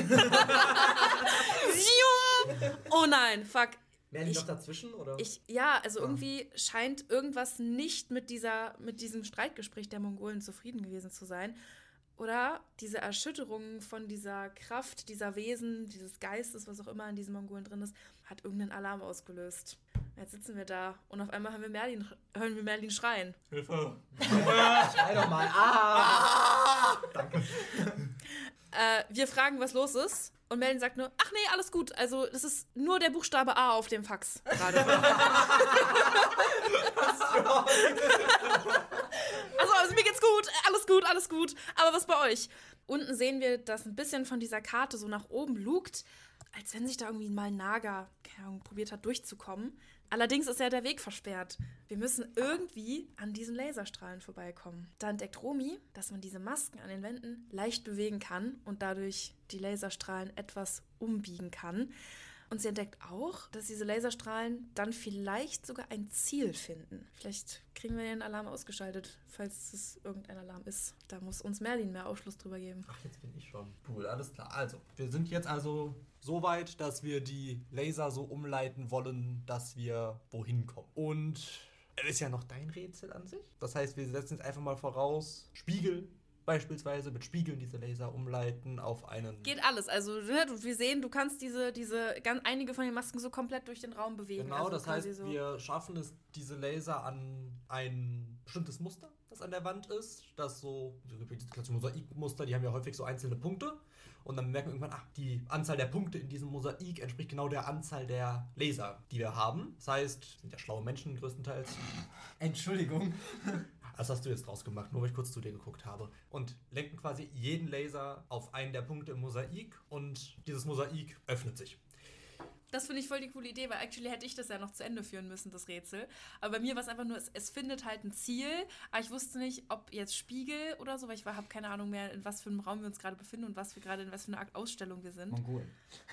Oh nein, fuck. Merlin Ich- noch dazwischen, oder? Ich, ja, also irgendwie scheint irgendwas nicht mit, dieser, mit diesem Streitgespräch der Mongolen zufrieden gewesen zu sein. Oder diese Erschütterung von dieser Kraft, dieser Wesen, dieses Geistes, was auch immer in diesen Mongolen drin ist, hat irgendeinen Alarm ausgelöst. Jetzt sitzen wir da und auf einmal hören wir Merlin, hören wir Merlin schreien. Hilfe. Schrei doch mal. Ah! Äh, wir fragen, was los ist. Und Merlin sagt nur, ach nee, alles gut. Also das ist nur der Buchstabe A auf dem Fax gerade. also, also mir geht's gut, alles gut, alles gut. Aber was bei euch? Unten sehen wir, dass ein bisschen von dieser Karte so nach oben lugt, als wenn sich da irgendwie mal ein Nager, keine Ahnung, probiert hat durchzukommen. Allerdings ist ja der Weg versperrt. Wir müssen irgendwie an diesen Laserstrahlen vorbeikommen. Da entdeckt Romy, dass man diese Masken an den Wänden leicht bewegen kann und dadurch die Laserstrahlen etwas umbiegen kann. Und sie entdeckt auch, dass diese Laserstrahlen dann vielleicht sogar ein Ziel finden. Vielleicht kriegen wir den Alarm ausgeschaltet, falls es irgendein Alarm ist. Da muss uns Merlin mehr Aufschluss drüber geben. Ach, jetzt bin ich schon. Cool, alles klar. Also, wir sind jetzt also so weit, dass wir die Laser so umleiten wollen, dass wir wohin kommen. Und es ist ja noch dein Rätsel an sich. Das heißt, wir setzen jetzt einfach mal voraus, Spiegel beispielsweise, mit Spiegeln diese Laser umleiten auf einen... Geht alles. Also ne, du- wir sehen, du kannst diese, diese ganz, einige von den Masken so komplett durch den Raum bewegen. Genau, also das quasi heißt, so. wir schaffen es, diese Laser an ein bestimmtes Muster, das an der Wand ist, das so, diese klassischen Mosaikmuster, die haben ja häufig so einzelne Punkte und dann merken wir irgendwann, ach, die Anzahl der Punkte in diesem Mosaik entspricht genau der Anzahl der Laser, die wir haben. Das heißt, sind ja schlaue Menschen größtenteils. Entschuldigung. Das hast du jetzt draus gemacht, nur weil ich kurz zu dir geguckt habe. Und lenken quasi jeden Laser auf einen der Punkte im Mosaik und dieses Mosaik öffnet sich. Das finde ich voll die coole Idee, weil actually hätte ich das ja noch zu Ende führen müssen, das Rätsel. Aber bei mir war es einfach nur, es, es findet halt ein Ziel, aber ich wusste nicht, ob jetzt Spiegel oder so, weil ich habe keine Ahnung mehr, in was für einem Raum wir uns gerade befinden und was wir gerade in was für eine Art Ausstellung wir sind. Mongolen.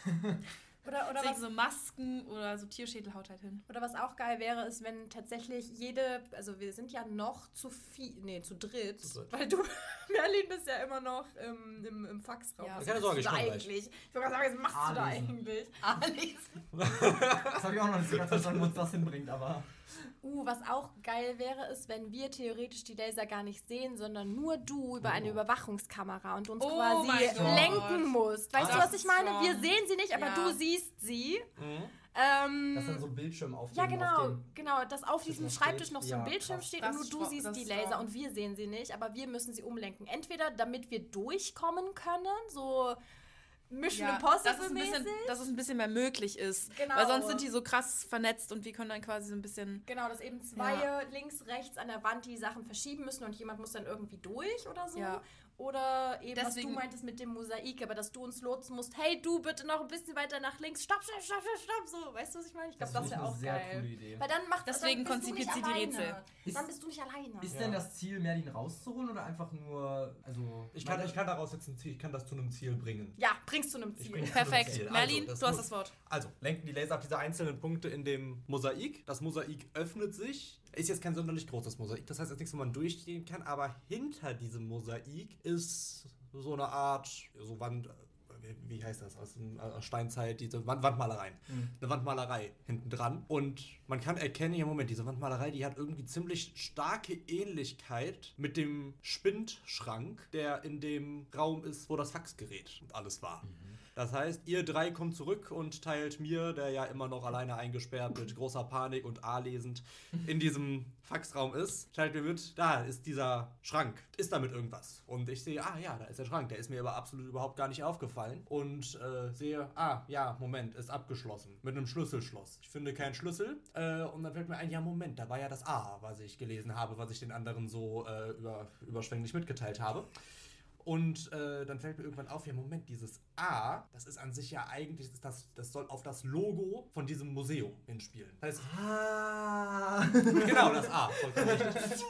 Oder, oder, Deswegen was, so Masken oder so Tierschädel haut halt hin. oder was auch geil wäre, ist, wenn tatsächlich jede, also wir sind ja noch zu viel, nee, zu dritt, Zu dritt. weil du, Merlin, bist ja immer noch im, im, im Faxraum. Ja. Was Keine machst Sorge, du ich da komm gleich. eigentlich? Ich wollte gerade sagen, was machst du da A-lesen. eigentlich? A-lesen. Das habe ich auch noch nicht so ganz verstanden, wo uns das hinbringt, aber... Uh, was auch geil wäre, ist, wenn wir theoretisch die Laser gar nicht sehen, sondern nur du über eine Oh. Überwachungskamera und uns Oh quasi mein Gott. lenken musst. Weißt Ah, du, was ich meine? schon. Wir sehen sie nicht, aber Ja. du siehst sie. Mhm. Ähm, Das sind so Bildschirme auf dem... ja, auf genau, dem genau, dass auf das diesem noch Schreibtisch steht? noch so ein Ja, Bildschirm krass. steht Das und nur ist du strong, siehst das die ist Laser strong. und wir sehen sie nicht, aber wir müssen sie umlenken. Entweder damit wir durchkommen können, so Mission Ja, Impossible dass es, ein bisschen, mäßig. dass es ein bisschen mehr möglich ist. Genau. Weil sonst sind die so krass vernetzt und wir können dann quasi so ein bisschen... Genau, dass eben zwei links, rechts an der Wand die Sachen verschieben müssen und jemand muss dann irgendwie durch oder so. Ja. Oder eben, was Deswegen- du meintest mit dem Mosaik, aber dass du uns lotsen musst, hey, du bitte noch ein bisschen weiter nach links, stopp, stopp, stopp, stopp, stopp, so. Weißt du, was ich meine? Ich glaube, das, finde wäre ich auch eine sehr geil. coole Idee. Weil dann macht Deswegen dann bist du konzipiert nicht sie die alleine. Rätsel. Ist- Dann bist du nicht alleine. Ist Ja. denn das Ziel, Merlin rauszuholen oder einfach nur... Also, Ich kann, ich kann daraus jetzt ein Ziel, ich kann das zu einem Ziel bringen. Ja, bringst du einem Ich Ziel. bring- Perfekt. Ziel. Also, Merlin, das du hast muss- das Wort. Also, lenken die Laser auf diese einzelnen Punkte in dem Mosaik. Das Mosaik öffnet sich. Ist jetzt kein sonderlich großes Mosaik. Das heißt jetzt nichts, wo man durchgehen kann. Aber hinter diesem Mosaik ist so eine Art, so Wand, wie, wie heißt das, aus der Steinzeit, diese Wand, Wandmalereien. Mhm. Eine Wandmalerei hinten dran. Und man kann erkennen, ja Moment, diese Wandmalerei, die hat irgendwie ziemlich starke Ähnlichkeit mit dem Spindschrank, der in dem Raum ist, wo das Faxgerät und alles war. Das heißt, ihr drei kommt zurück und teilt mir, der ja immer noch alleine eingesperrt mit großer Panik und A-lesend in diesem Faxraum ist, teilt mir mit, da ist dieser Schrank. Ist damit irgendwas? Und ich sehe, ah ja, da ist der Schrank. Der ist mir aber absolut überhaupt gar nicht aufgefallen. Und äh, sehe, ah ja, Moment, ist abgeschlossen. Mit einem Schlüsselschloss. Ich finde keinen Schlüssel. Äh, und dann fällt mir ein, ja Moment, da war ja das A, was ich gelesen habe, was ich den anderen so äh, über, überschwänglich mitgeteilt habe. Und äh, dann fällt mir irgendwann auf, ja Moment, dieses A, das ist an sich ja eigentlich, das, ist das, das soll auf das Logo von diesem Museum hinspielen. Das heißt, Ah. genau, das A. vollkommen richtig.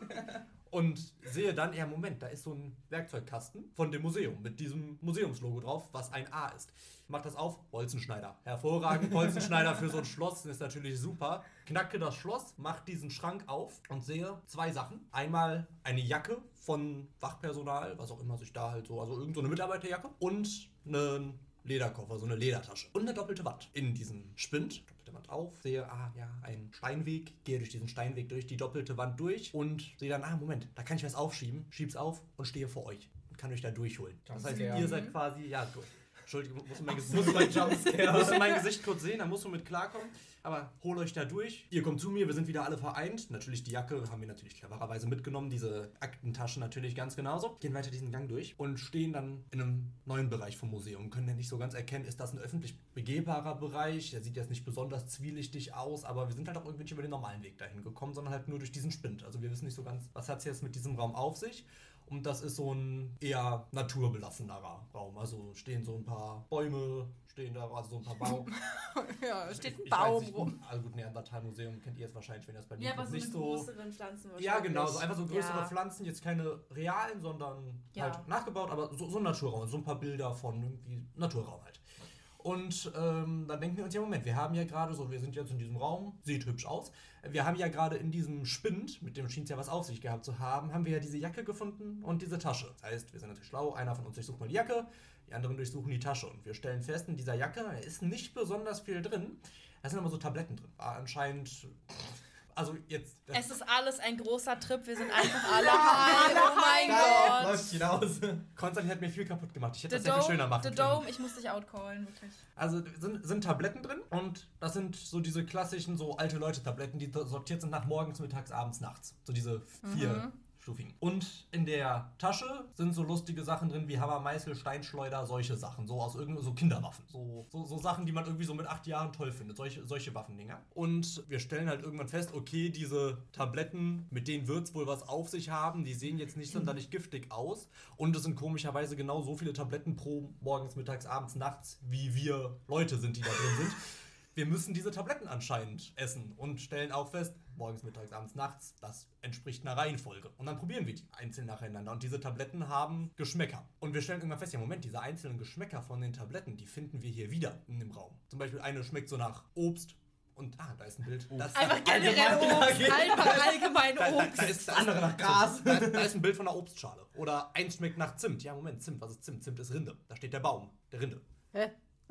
Und sehe dann, ja Moment, da ist so ein Werkzeugkasten von dem Museum mit diesem Museumslogo drauf, was ein A ist. Mach das auf, Bolzenschneider. Hervorragend, Bolzenschneider für so ein Schloss, ist natürlich super. Knacke das Schloss, mach diesen Schrank auf und sehe zwei Sachen. Einmal eine Jacke von Wachpersonal, was auch immer sich da halt so, also irgend so eine Mitarbeiterjacke und einen Lederkoffer, so eine Ledertasche. Und eine doppelte Wand in diesem Spind. Doppelte Wand auf, sehe, ah ja, ein Steinweg, gehe durch diesen Steinweg durch die doppelte Wand durch und sehe dann, ah Moment, da kann ich was aufschieben, schieb's auf und stehe vor euch und kann euch da durchholen. Das heißt, Jumpscare. ihr seid quasi, ja, durch. Entschuldigung, musst du mein, musst du mein, Jumpscare. musst du mein Gesicht kurz sehen, da musst du mit klarkommen. Aber hol euch da durch. Ihr kommt zu mir, wir sind wieder alle vereint. Natürlich die Jacke haben wir natürlich clevererweise mitgenommen. Diese Aktentaschen natürlich ganz genauso. Gehen weiter diesen Gang durch und stehen dann in einem neuen Bereich vom Museum. Können ja nicht so ganz erkennen, ist das ein öffentlich begehbarer Bereich. Der sieht jetzt nicht besonders zwielichtig aus, aber wir sind halt auch irgendwie nicht über den normalen Weg dahin gekommen, sondern halt nur durch diesen Spind. Also wir wissen nicht so ganz, was hat es jetzt mit diesem Raum auf sich. Und das ist so ein eher naturbelassenerer Raum. Also stehen so ein paar Bäume, stehen da, also so ein paar Baum. Ja, steht ein Ich Baum weiß nicht, rum. Also gut, Neandertal-Museum kennt ihr jetzt wahrscheinlich, wenn das bei mir Ja, aber kommt, so nicht mit so. größeren Pflanzen wahrscheinlich. Ja, genau, so einfach so größere Ja. Pflanzen, jetzt keine realen, sondern Ja. halt nachgebaut, aber so, so ein Naturraum, so ein paar Bilder von irgendwie Naturraum halt. Und ähm, dann denken wir uns, ja Moment, wir haben ja gerade so, wir sind jetzt in diesem Raum, sieht hübsch aus. Wir haben ja gerade in diesem Spind, mit dem schien es ja was auf sich gehabt zu haben, haben wir ja diese Jacke gefunden und diese Tasche. Das heißt, wir sind natürlich schlau, einer von uns durchsucht mal die Jacke, die anderen durchsuchen die Tasche. Und wir stellen fest, in dieser Jacke ist nicht besonders viel drin. Da sind aber so Tabletten drin. War anscheinend, also jetzt... Es ist alles ein großer Trip, wir sind einfach alle high. Oh mein Gott. Läuft hinaus. Konstantin hat mir viel kaputt gemacht. Ich hätte The das sehr viel Dome, schöner machen The können. Dome, ich muss dich outcallen, wirklich. Also sind, sind Tabletten drin und das sind so diese klassischen so alte Leute-Tabletten, die sortiert sind nach morgens, mittags, abends, nachts. So diese vier stufigen. Und in der Tasche sind so lustige Sachen drin wie Hammer, Meißel, Steinschleuder, solche Sachen. So aus irgendeinen so Kinderwaffen. So, so, so Sachen, die man irgendwie so mit acht Jahren toll findet. Solche, solche Waffendinger. Und wir stellen halt irgendwann fest, okay, diese Tabletten, mit denen wird es wohl was auf sich haben. Die sehen jetzt nicht sonderlich giftig aus. Und es sind komischerweise genau so viele Tabletten pro morgens, mittags, abends, nachts, wie wir Leute sind, die da drin sind. Wir müssen diese Tabletten anscheinend essen und stellen auch fest, morgens, mittags, abends, nachts, das entspricht einer Reihenfolge. Und dann probieren wir die einzeln nacheinander. Und diese Tabletten haben Geschmäcker. Und wir stellen irgendwann fest, ja Moment, diese einzelnen Geschmäcker von den Tabletten, die finden wir hier wieder in dem Raum. Zum Beispiel eine schmeckt so nach Obst. Und, ah, da ist ein Bild. Das ist Einfach generell Obst, einfach allgemein da, da, Obst. da ist das andere nach Gras. Da, da ist ein Bild von einer Obstschale. Oder eins schmeckt nach Zimt. Ja, Moment, Zimt, was ist Zimt? Zimt ist Rinde. Da steht der Baum, der Rinde. Hä?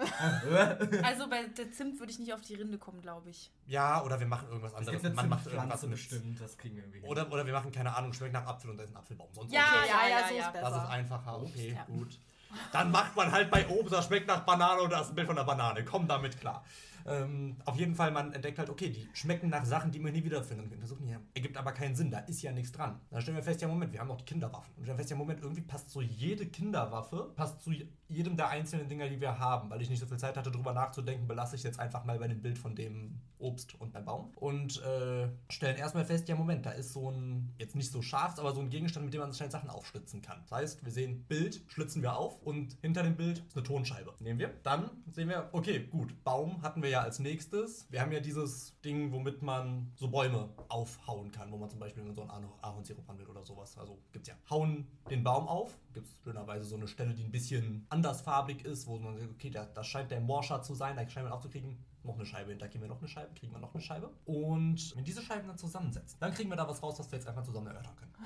Also bei der Zimt würde ich nicht auf die Rinde kommen, glaube ich. Ja, oder wir machen irgendwas Es anderes. gibt eine Man macht irgendwas Pflanze mit. bestimmt, das kriegen wir irgendwie hin. Oder, oder wir machen, keine Ahnung, schmeckt nach Apfel und da ist ein Apfelbaum. Sonst Ja, okay. ja, ja, so ja. ist besser. Das ist einfacher, okay, Ja. gut. Dann macht man halt bei Obst, das schmeckt nach Banane und da ist ein Bild von der Banane. Komm damit klar. Ähm, auf jeden Fall, man entdeckt halt, okay, die schmecken nach Sachen, die man nie wiederfindet. Und wir untersuchen hier, ergibt aber keinen Sinn, da ist ja nichts dran. Dann stellen wir fest, ja Moment, wir haben noch die Kinderwaffen. Und wir stellen fest, ja Moment, irgendwie passt so jede Kinderwaffe, passt zu jedem der einzelnen Dinger, die wir haben. Weil ich nicht so viel Zeit hatte, drüber nachzudenken, belasse ich jetzt einfach mal bei dem Bild von dem Obst und beim Baum. Und äh, stellen erstmal fest, ja Moment, da ist so ein, jetzt nicht so scharf, aber so ein Gegenstand, mit dem man anscheinend Sachen aufschlitzen kann. Das heißt, wir sehen Bild, schlitzen wir auf und hinter dem Bild ist eine Tonscheibe. Nehmen wir. Dann sehen wir, okay, gut, Baum hatten wir ja als nächstes. Wir haben ja dieses Ding, womit man so Bäume aufhauen kann, wo man zum Beispiel so einen Ahorn- Ahornsirup haben will oder sowas. Also gibt's ja. Hauen den Baum auf. Gibt's schönerweise so eine Stelle, die ein bisschen andersfarbig ist, wo man sagt, okay, das, das scheint der Morscher zu sein, da scheint man aufzukriegen. Noch eine Scheibe, hinter kriegen wir noch eine Scheibe, kriegen wir noch eine Scheibe. Und wenn diese Scheiben dann zusammensetzen, dann kriegen wir da was raus, was wir jetzt einfach zusammen erörtern können.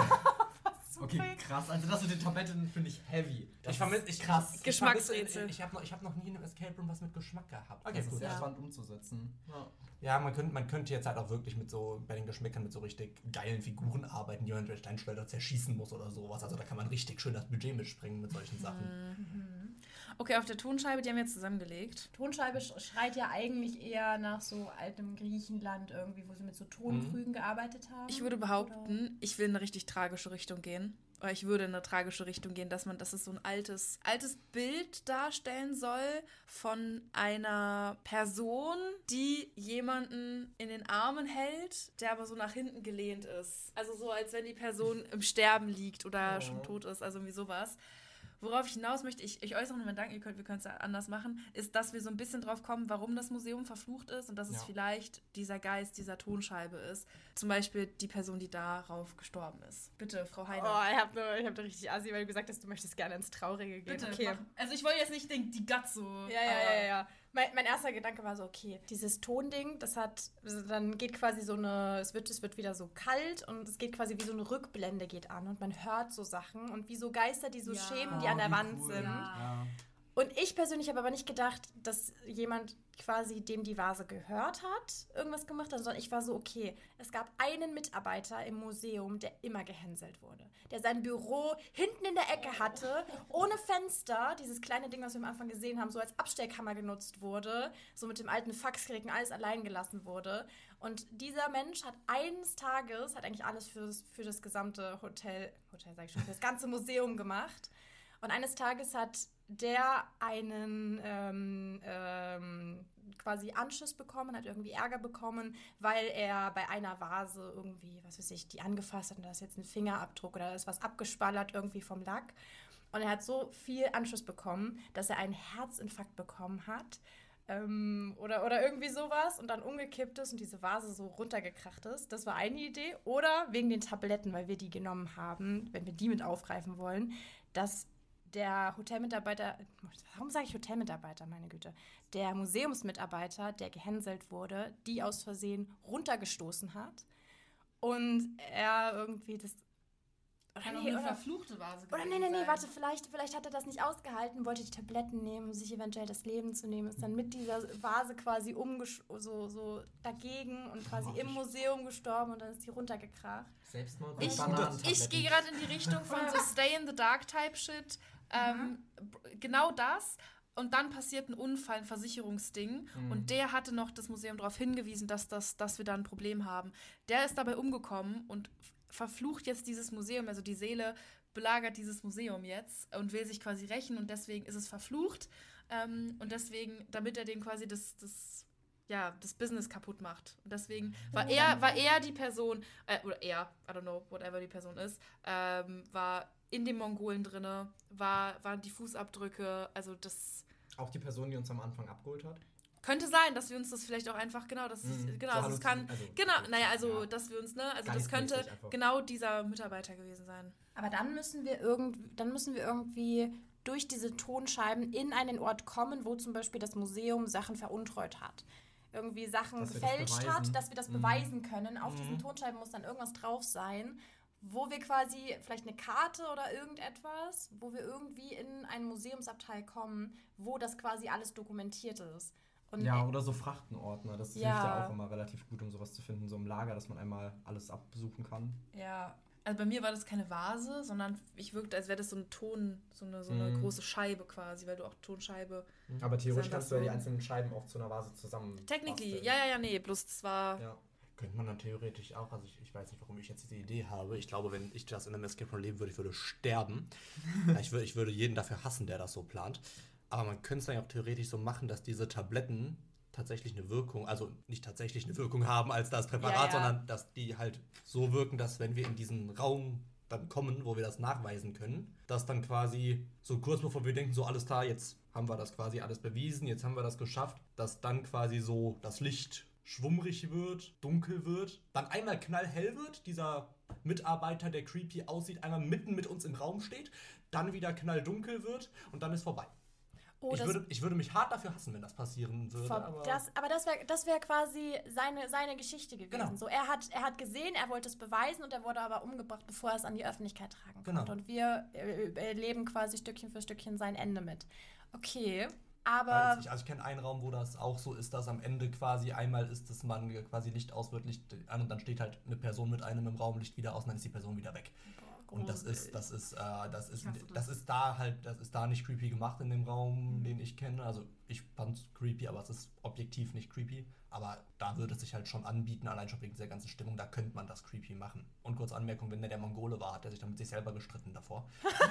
Okay, krass. Also das mit den Tabletten finde ich heavy. Das Ich vermisse, ich, krass. ich Geschmacksrätsel. vermisse- Ich habe noch, ich hab noch nie in einem Escape Room was mit Geschmack gehabt. Okay, Das ist gut. sehr Ja. spannend umzusetzen. Ja. Ja, man könnte, man könnte jetzt halt auch wirklich mit so, bei den Geschmäckern mit so richtig geilen Figuren arbeiten, die man durch Steinschleuder zerschießen muss oder sowas. Also da kann man richtig schön das Budget mitspringen mit solchen Sachen. Okay, auf der Tonscheibe, die haben wir zusammengelegt. Tonscheibe sch- schreit ja eigentlich eher nach so altem Griechenland irgendwie, wo sie mit so Tonkrügen gearbeitet haben. Ich würde behaupten, ich will in eine richtig tragische Richtung gehen. Oder ich würde in eine tragische Richtung gehen, dass man, dass es so ein altes, altes Bild darstellen soll von einer Person, die jemanden in den Armen hält, der aber so nach hinten gelehnt ist. Also so, als wenn die Person im Sterben liegt oder schon tot ist, also irgendwie sowas. Worauf ich hinaus möchte, ich, ich äußere nur meinen Dank, ihr könnt, wir können es ja anders machen, ist, dass wir so ein bisschen drauf kommen, warum das Museum verflucht ist und dass es Ja. vielleicht dieser Geist dieser Tonscheibe ist. Zum Beispiel die Person, die darauf gestorben ist. Bitte, Frau Heine. Oh, ich habe nur, ich hab nur richtig assi, weil du gesagt hast, du möchtest gerne ins Traurige gehen. Bitte, okay. mach. Also ich wollte jetzt nicht den, die Guts so. Ja, ja, ja, ja, ja. Mein, mein erster Gedanke war so, okay, dieses Tonding, das hat, dann geht quasi so eine, es wird, es wird wieder so kalt und es geht quasi wie so eine Rückblende geht an und man hört so Sachen und wie so Geister, die so Ja. Schemen, die Oh, an der wie Wand cool. sind. Ja. Und ich persönlich habe aber nicht gedacht, dass jemand quasi dem die Vase gehört hat, irgendwas gemacht hat, sondern ich war so, okay, es gab einen Mitarbeiter im Museum, der immer gehänselt wurde. Der sein Büro hinten in der Ecke hatte, ohne Fenster, dieses kleine Ding, was wir am Anfang gesehen haben, so als Abstellkammer genutzt wurde, so mit dem alten Faxgerät und alles allein gelassen wurde. Und dieser Mensch hat eines Tages, hat eigentlich alles für das, für das gesamte Hotel, Hotel sag ich schon, für das ganze Museum gemacht. Und eines Tages hat der einen ähm, ähm, quasi Anschiss bekommen, hat irgendwie Ärger bekommen, weil er bei einer Vase irgendwie, was weiß ich, die angefasst hat und da ist jetzt ein Fingerabdruck oder da ist was abgespallert irgendwie vom Lack. Und er hat so viel Anschiss bekommen, dass er einen Herzinfarkt bekommen hat. Ähm, oder, oder irgendwie sowas und dann umgekippt ist und diese Vase so runtergekracht ist. Das war eine Idee. Oder wegen den Tabletten, weil wir die genommen haben, wenn wir die mit aufgreifen wollen, dass der Hotelmitarbeiter, warum sage ich Hotelmitarbeiter, meine Güte, der Museumsmitarbeiter, der gehänselt wurde, die aus Versehen runtergestoßen hat und er irgendwie das Kann Oder auch nee, eine oder, verfluchte Vase oder nee, gewesen nee, nee, sein. warte, vielleicht, vielleicht hat er das nicht ausgehalten, wollte die Tabletten nehmen, um sich eventuell das Leben zu nehmen, ist dann mit dieser Vase quasi umgesch so, so dagegen und quasi im Museum gestorben und dann ist die runtergekracht. Selbstmord Ich, ich gehe gerade in die Richtung von so Stay in the Dark Type Shit. Ähm, b- genau das. Und dann passiert ein Unfall, ein Versicherungsding. Mhm. Und der hatte noch das Museum darauf hingewiesen, dass, das, dass wir da ein Problem haben. Der ist dabei umgekommen und f- verflucht jetzt dieses Museum. Also die Seele belagert dieses Museum jetzt und will sich quasi rächen. Und deswegen ist es verflucht. Ähm, und deswegen, damit er dem quasi das, das, ja, das Business kaputt macht. Und deswegen war er, war er die Person, äh, oder er, I don't know, whatever die Person ist, ähm, war in den Mongolen drinne, war, waren die Fußabdrücke, also das Auch die Person, die uns am Anfang abgeholt hat? könnte sein, dass wir uns das vielleicht auch einfach, genau, das ist, Mhm. genau, So also es halluzin- kann, also- genau, naja, also, ja. dass wir uns, ne, also das Geistmäßig könnte einfach. genau dieser Mitarbeiter gewesen sein. Aber dann müssen wir irgend, dann müssen wir irgendwie durch diese Tonscheiben in einen Ort kommen, wo zum Beispiel das Museum Sachen veruntreut hat. Irgendwie Sachen Dass wir das gefälscht beweisen. hat, dass wir das Mhm. beweisen können. Auf Mhm. diesen Tonscheiben muss dann irgendwas drauf sein, wo wir quasi vielleicht eine Karte oder irgendetwas, wo wir irgendwie in einen Museumsabteil kommen, wo das quasi alles dokumentiert ist. Und Ja, oder so Frachtenordner. Das Ja. hilft ja auch immer relativ gut, um sowas zu finden. So im Lager, dass man einmal alles abbesuchen kann. Ja, also bei mir war das keine Vase, sondern ich wirkte, als wäre das so ein Ton, so eine, so eine Mhm. große Scheibe quasi, weil du auch Tonscheibe. Aber theoretisch Sind das kannst du ja die so- einzelnen Scheiben auch zu einer Vase zusammen Technically, basteln. ja, ja, ja, nee, bloß das war. Ja. Könnte man dann theoretisch auch, also ich, ich weiß nicht, warum ich jetzt diese Idee habe. Ich glaube, wenn ich das in einem Escape Room leben würde, ich würde sterben. Ja, ich, würde, ich würde jeden dafür hassen, der das so plant. Aber man könnte es dann ja auch theoretisch so machen, dass diese Tabletten tatsächlich eine Wirkung, also nicht tatsächlich eine Wirkung haben als das Präparat, Ja, ja. sondern dass die halt so wirken, dass wenn wir in diesen Raum dann kommen, wo wir das nachweisen können, dass dann quasi so kurz bevor wir denken, so alles klar, jetzt haben wir das quasi alles bewiesen, jetzt haben wir das geschafft, dass dann quasi so das Licht schwummrig wird, dunkel wird, dann einmal knallhell wird, dieser Mitarbeiter, der creepy aussieht, einmal mitten mit uns im Raum steht, dann wieder knalldunkel wird und dann ist vorbei. oh, ich, das- würde, ich würde mich hart dafür hassen, wenn das passieren würde. Vor- aber das, aber das wäre das wär quasi seine, seine Geschichte gewesen. Genau. So, er, hat, er hat gesehen, er wollte es beweisen und er wurde aber umgebracht, bevor er es an die Öffentlichkeit tragen Genau. konnte. Und wir äh, erleben quasi Stückchen für Stückchen sein Ende mit. Okay, aber Also ich, also ich kenne einen Raum, wo das auch so ist, dass am Ende quasi einmal ist, dass man quasi Licht aus wird, Licht an und dann steht halt eine Person mit einem im Raum, Licht wieder aus und dann ist die Person wieder weg. Und das ist, das ist, äh, das ist, hasse das ist da halt, das ist da nicht creepy gemacht in dem Raum, den ich kenne. Also ich fand's creepy, aber es ist objektiv nicht creepy. Aber da würde es sich halt schon anbieten, allein schon wegen dieser ganzen Stimmung, da könnte man das creepy machen. Und kurz Anmerkung, wenn der der Mongole war, hat er sich dann mit sich selber gestritten davor.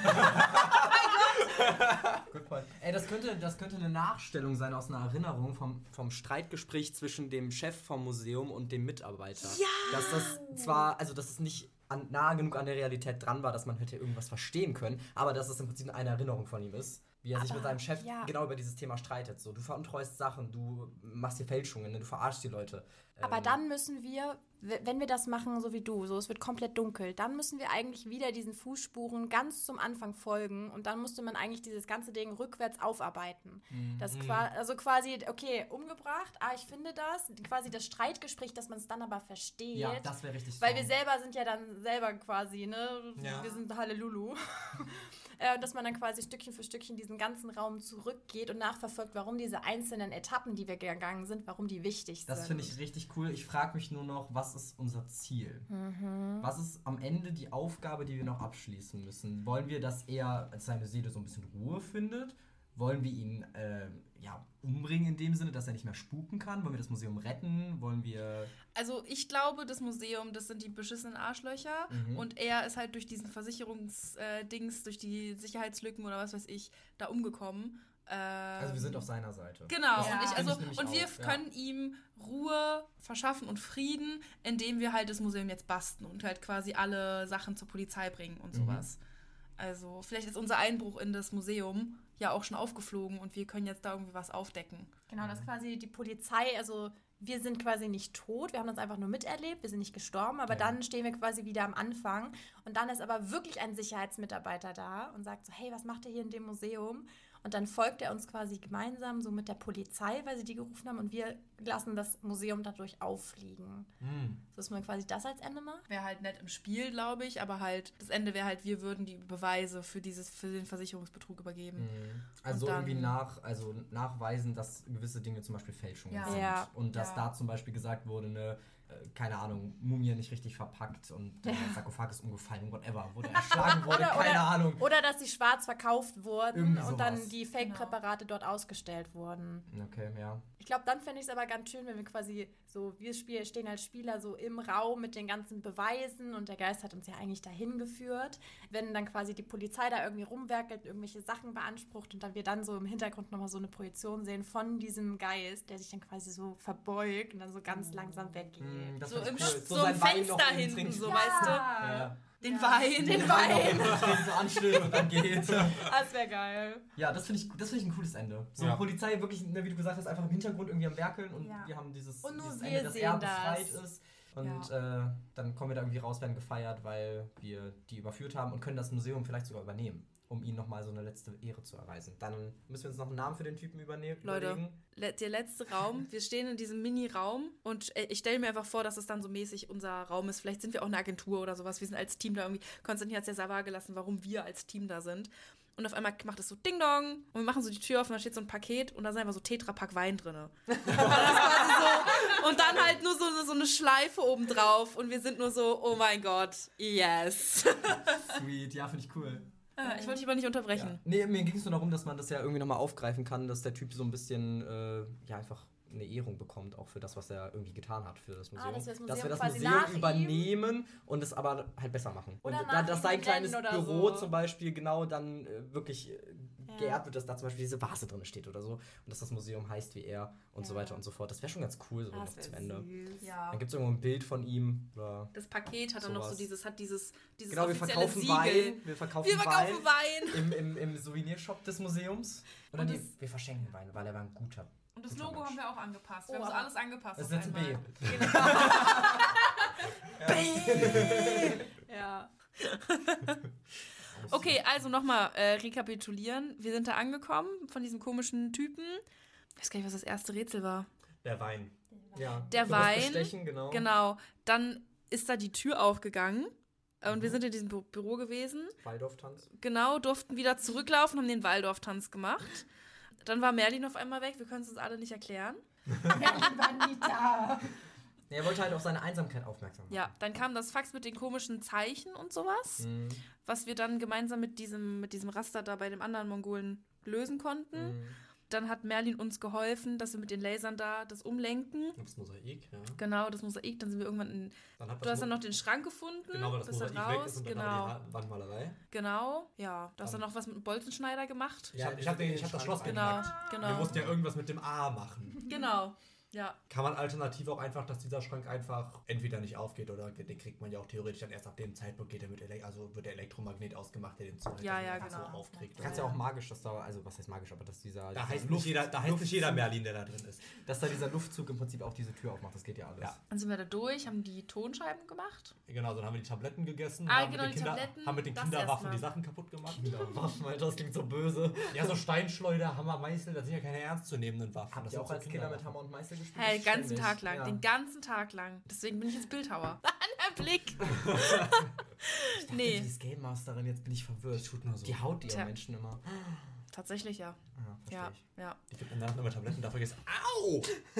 Good point. Ey, das könnte, das könnte eine Nachstellung sein aus einer Erinnerung vom, vom Streitgespräch zwischen dem Chef vom Museum und dem Mitarbeiter. Ja! Dass das zwar, also dass es nicht an, nah genug an der Realität dran war, dass man hätte irgendwas verstehen können, aber dass es im Prinzip eine Erinnerung von ihm ist. Wie er sich Aber, mit seinem Chef ja. genau über dieses Thema streitet. So, du veruntreust Sachen, du machst hier Fälschungen, ne, du verarschst die Leute. Aber Ähm, dann müssen wir, w- wenn wir das machen, so wie du, so es wird komplett dunkel, dann müssen wir eigentlich wieder diesen Fußspuren ganz zum Anfang folgen und dann musste man eigentlich dieses ganze Ding rückwärts aufarbeiten. Das qua- also quasi, okay, umgebracht, ah, ich finde das, quasi das Streitgespräch, dass man es dann aber versteht. Ja, das wäre richtig Weil wir strong. selber sind ja dann selber quasi, ne? Ja. Wir sind Hallelulu. äh, dass man dann quasi Stückchen für Stückchen diesen ganzen Raum zurückgeht und nachverfolgt, warum diese einzelnen Etappen, die wir gegangen sind, warum die wichtig Das sind. finde ich richtig cool. Ich frage mich nur noch, was ist unser Ziel? Mhm. Was ist am Ende die Aufgabe, die wir noch abschließen müssen? Wollen wir, dass er, als seine Seele so ein bisschen Ruhe findet? wollen wir ihn äh, ja, umbringen in dem Sinne, dass er nicht mehr spuken kann? Wollen wir das Museum retten? Wollen wir... Also ich glaube, das Museum, das sind die beschissenen Arschlöcher Mhm. und er ist halt durch diesen Versicherungsdings, durch die Sicherheitslücken oder was weiß ich, da umgekommen. Ähm, Also wir sind auf seiner Seite. Genau, Das und, ich, finde also, nämlich und wir auch, ja. können ihm Ruhe verschaffen und Frieden, indem wir halt das Museum jetzt basten und halt quasi alle Sachen zur Polizei bringen und Mhm. sowas. Also vielleicht ist unser Einbruch in das Museum ja auch schon aufgeflogen und wir können jetzt da irgendwie was aufdecken. Genau, dass quasi die Polizei, also wir sind quasi nicht tot, wir haben das einfach nur miterlebt, wir sind nicht gestorben, aber Ja. dann stehen wir quasi wieder am Anfang und dann ist aber wirklich ein Sicherheitsmitarbeiter da und sagt so, hey, was macht ihr hier in dem Museum? Und dann folgt er uns quasi gemeinsam so mit der Polizei, weil sie die gerufen haben und wir lassen das Museum dadurch auffliegen. Hm. So dass man quasi das als Ende macht. Wäre halt nett im Spiel, glaube ich, aber halt das Ende wäre halt, wir würden die Beweise für dieses für den Versicherungsbetrug übergeben. Mhm. Also Und dann- irgendwie nach, also nachweisen, dass gewisse Dinge zum Beispiel Fälschungen Ja. sind. Ja. Und dass Ja. da zum Beispiel gesagt wurde, eine, äh, keine Ahnung, Mumie nicht richtig verpackt und der Sarkophag ist umgefallen, whatever, wurde erschlagen wurde, Oder- keine oder- Ahnung. Oder dass sie schwarz verkauft wurden Irgendwie und dann sowas. die Fake-Präparate dort ausgestellt wurden. Okay, ja. Ich glaube, dann fände ich es aber ganz schön, wenn wir quasi so, wir Spiel, stehen als Spieler so im Raum mit den ganzen Beweisen und der Geist hat uns ja eigentlich dahin geführt. Wenn dann quasi die Polizei da irgendwie rumwerkelt, irgendwelche Sachen beansprucht und dann wir dann so im Hintergrund nochmal so eine Projektion sehen von diesem Geist, der sich dann quasi so verbeugt und dann so ganz langsam weggeht. Mm, das So find im ich cool. so sein im Wein Fenster noch eben hinten, trinkt. so Ja. weißt du. Ja. Den Wein. Den Wein. so anstößt und dann geht. Das wäre geil. Ja, das finde ich, das find ich ein cooles Ende. So Ja. eine Polizei wirklich, ne, wie du gesagt hast, einfach im Hintergrund irgendwie am Werkeln und Ja. wir haben dieses, Und nur dieses wir Ende, dass sehen er das. befreit ist. Und äh, dann kommen wir da irgendwie raus, werden gefeiert, weil wir die überführt haben und können das Museum vielleicht sogar übernehmen, um ihnen nochmal so eine letzte Ehre zu erweisen. Dann müssen wir uns noch einen Namen für den Typen übernehmen. Leute, überlegen. le- der letzte Raum, wir stehen in diesem Mini-Raum und äh, ich stelle mir einfach vor, dass es dann so mäßig unser Raum ist. Vielleicht sind wir auch eine Agentur oder sowas. Wir sind als Team da irgendwie. Konstantin hat es ja sehr vage gelassen, warum wir als Team da sind. Und auf einmal macht es so Ding-Dong und wir machen so die Tür auf und da steht so ein Paket und da sind einfach so Tetrapack Wein drin. Und, das ist quasi so, und dann halt nur so, so eine Schleife oben drauf und wir sind nur so, oh mein Gott, yes. Sweet, ja, finde ich cool. Ah, ich wollte dich aber nicht unterbrechen. Ja. Nee, mir ging es nur darum, dass man das ja irgendwie nochmal aufgreifen kann, dass der Typ so ein bisschen, äh, ja, einfach eine Ehrung bekommt, auch für das, was er irgendwie getan hat für das Museum. Ah, dass wir das Museum dass wir das quasi Museum nach ihm- übernehmen und es aber halt besser machen. Oder und nach da, dass ihm sein kleines nennen oder Büro so. zum Beispiel genau dann äh, wirklich äh, Ja. geehrt wird, dass da zum Beispiel diese Vase drin steht oder so und dass das Museum heißt wie er und so Ja. weiter und so fort. Das wäre schon ganz cool so Ah, noch das wär zum Ende. süß. Ja. Dann gibt es irgendwo ein Bild von ihm. Oder Das Paket hat dann noch so Sowas. dieses, hat dieses, dieses genau, wir offizielle verkaufen Siegel. Wein. Wir verkaufen, Wir verkaufen Wein. Wein. Im, im, im Souvenirshop des Museums. Oder Und nee, das- wir verschenken Wein, weil er war ein guter. Und das Guter Logo Mensch. haben wir auch angepasst. Wir Oh, haben so aber- alles angepasst. Das ist auf jetzt ein B. einmal. Ja. Okay, also nochmal äh, rekapitulieren. Wir sind da angekommen von diesem komischen Typen. Ich weiß gar nicht, was das erste Rätsel war. Der Wein. Ja. Der Du musst Wein, bestechen, genau. Genau. Dann ist da die Tür aufgegangen. äh, Und wir sind in diesem Bü Büro gewesen. Waldorftanz. Genau, durften wieder zurücklaufen, haben den Waldorf-Tanz gemacht. Dann war Merlin auf einmal weg. Wir können es uns alle nicht erklären. Merlin war nie da. Nee, er wollte halt auf seine Einsamkeit aufmerksam machen. Ja, dann kam das Fax mit den komischen Zeichen und sowas, Mhm. was wir dann gemeinsam mit diesem, mit diesem Raster da bei dem anderen Mongolen lösen konnten. Mhm. Dann hat Merlin uns geholfen, dass wir mit den Lasern da das umlenken. Das Mosaik, ja. Genau, das Mosaik. Dann sind wir irgendwann in. Dann hat Du hast Mo- dann noch den Schrank gefunden. Genau, weil das bist dann Mosaik weg raus. ist und dann Genau, aber die Ha- Wandmalerei. genau. Ja, du hast Dann- dann noch was mit einem Bolzenschneider gemacht. Ich hab- ich hab den- ich hab das Schloss Genau, geknackt. Wir genau. mussten ja irgendwas mit dem A machen. Genau. Ja. Kann man alternativ auch einfach, dass dieser Schrank einfach entweder nicht aufgeht oder den kriegt man ja auch theoretisch dann erst ab dem Zeitpunkt geht er mit Ele also wird der Elektromagnet ausgemacht, der den Zuhalt Ja, dann ja, einfach genau. so aufkriegt. Du kannst ja auch magisch, dass da, also was heißt magisch, aber dass dieser. Da dieser heißt, Luft- nicht jeder, da heißt nicht jeder Luftzug- Merlin, der da drin ist. Dass da dieser Luftzug im Prinzip auch diese Tür aufmacht, das geht ja alles. Ja. Dann sind wir da durch, haben die Tonscheiben gemacht. Genau, dann haben wir die Tabletten gegessen, Ah, haben, genau, mit den die Kinder, Tabletten, haben mit den das Kinderwaffen erstmal. die Sachen kaputt gemacht. Waffen, Alter, das klingt so böse. Ja, so Steinschleuder, Hammer, Meißel, das sind ja keine ernstzunehmenden Waffen. Habt Das ihr sind auch so als Kinder mit Kinderwaffen. Hammer und Meißel gespielt? Hey, den ganzen Ständig. Tag lang, Ja. den ganzen Tag lang. Deswegen bin ich jetzt Bildhauer. An der Blick. Ich dachte, Nee. die ist Game Masterin, jetzt bin ich verwirrt. Tut nur so. Die haut die Tja. Menschen immer. Tatsächlich ja. Ja, verstehe Ja, ich. ja. Ich gebe mir danach immer Tabletten, da vergisst au!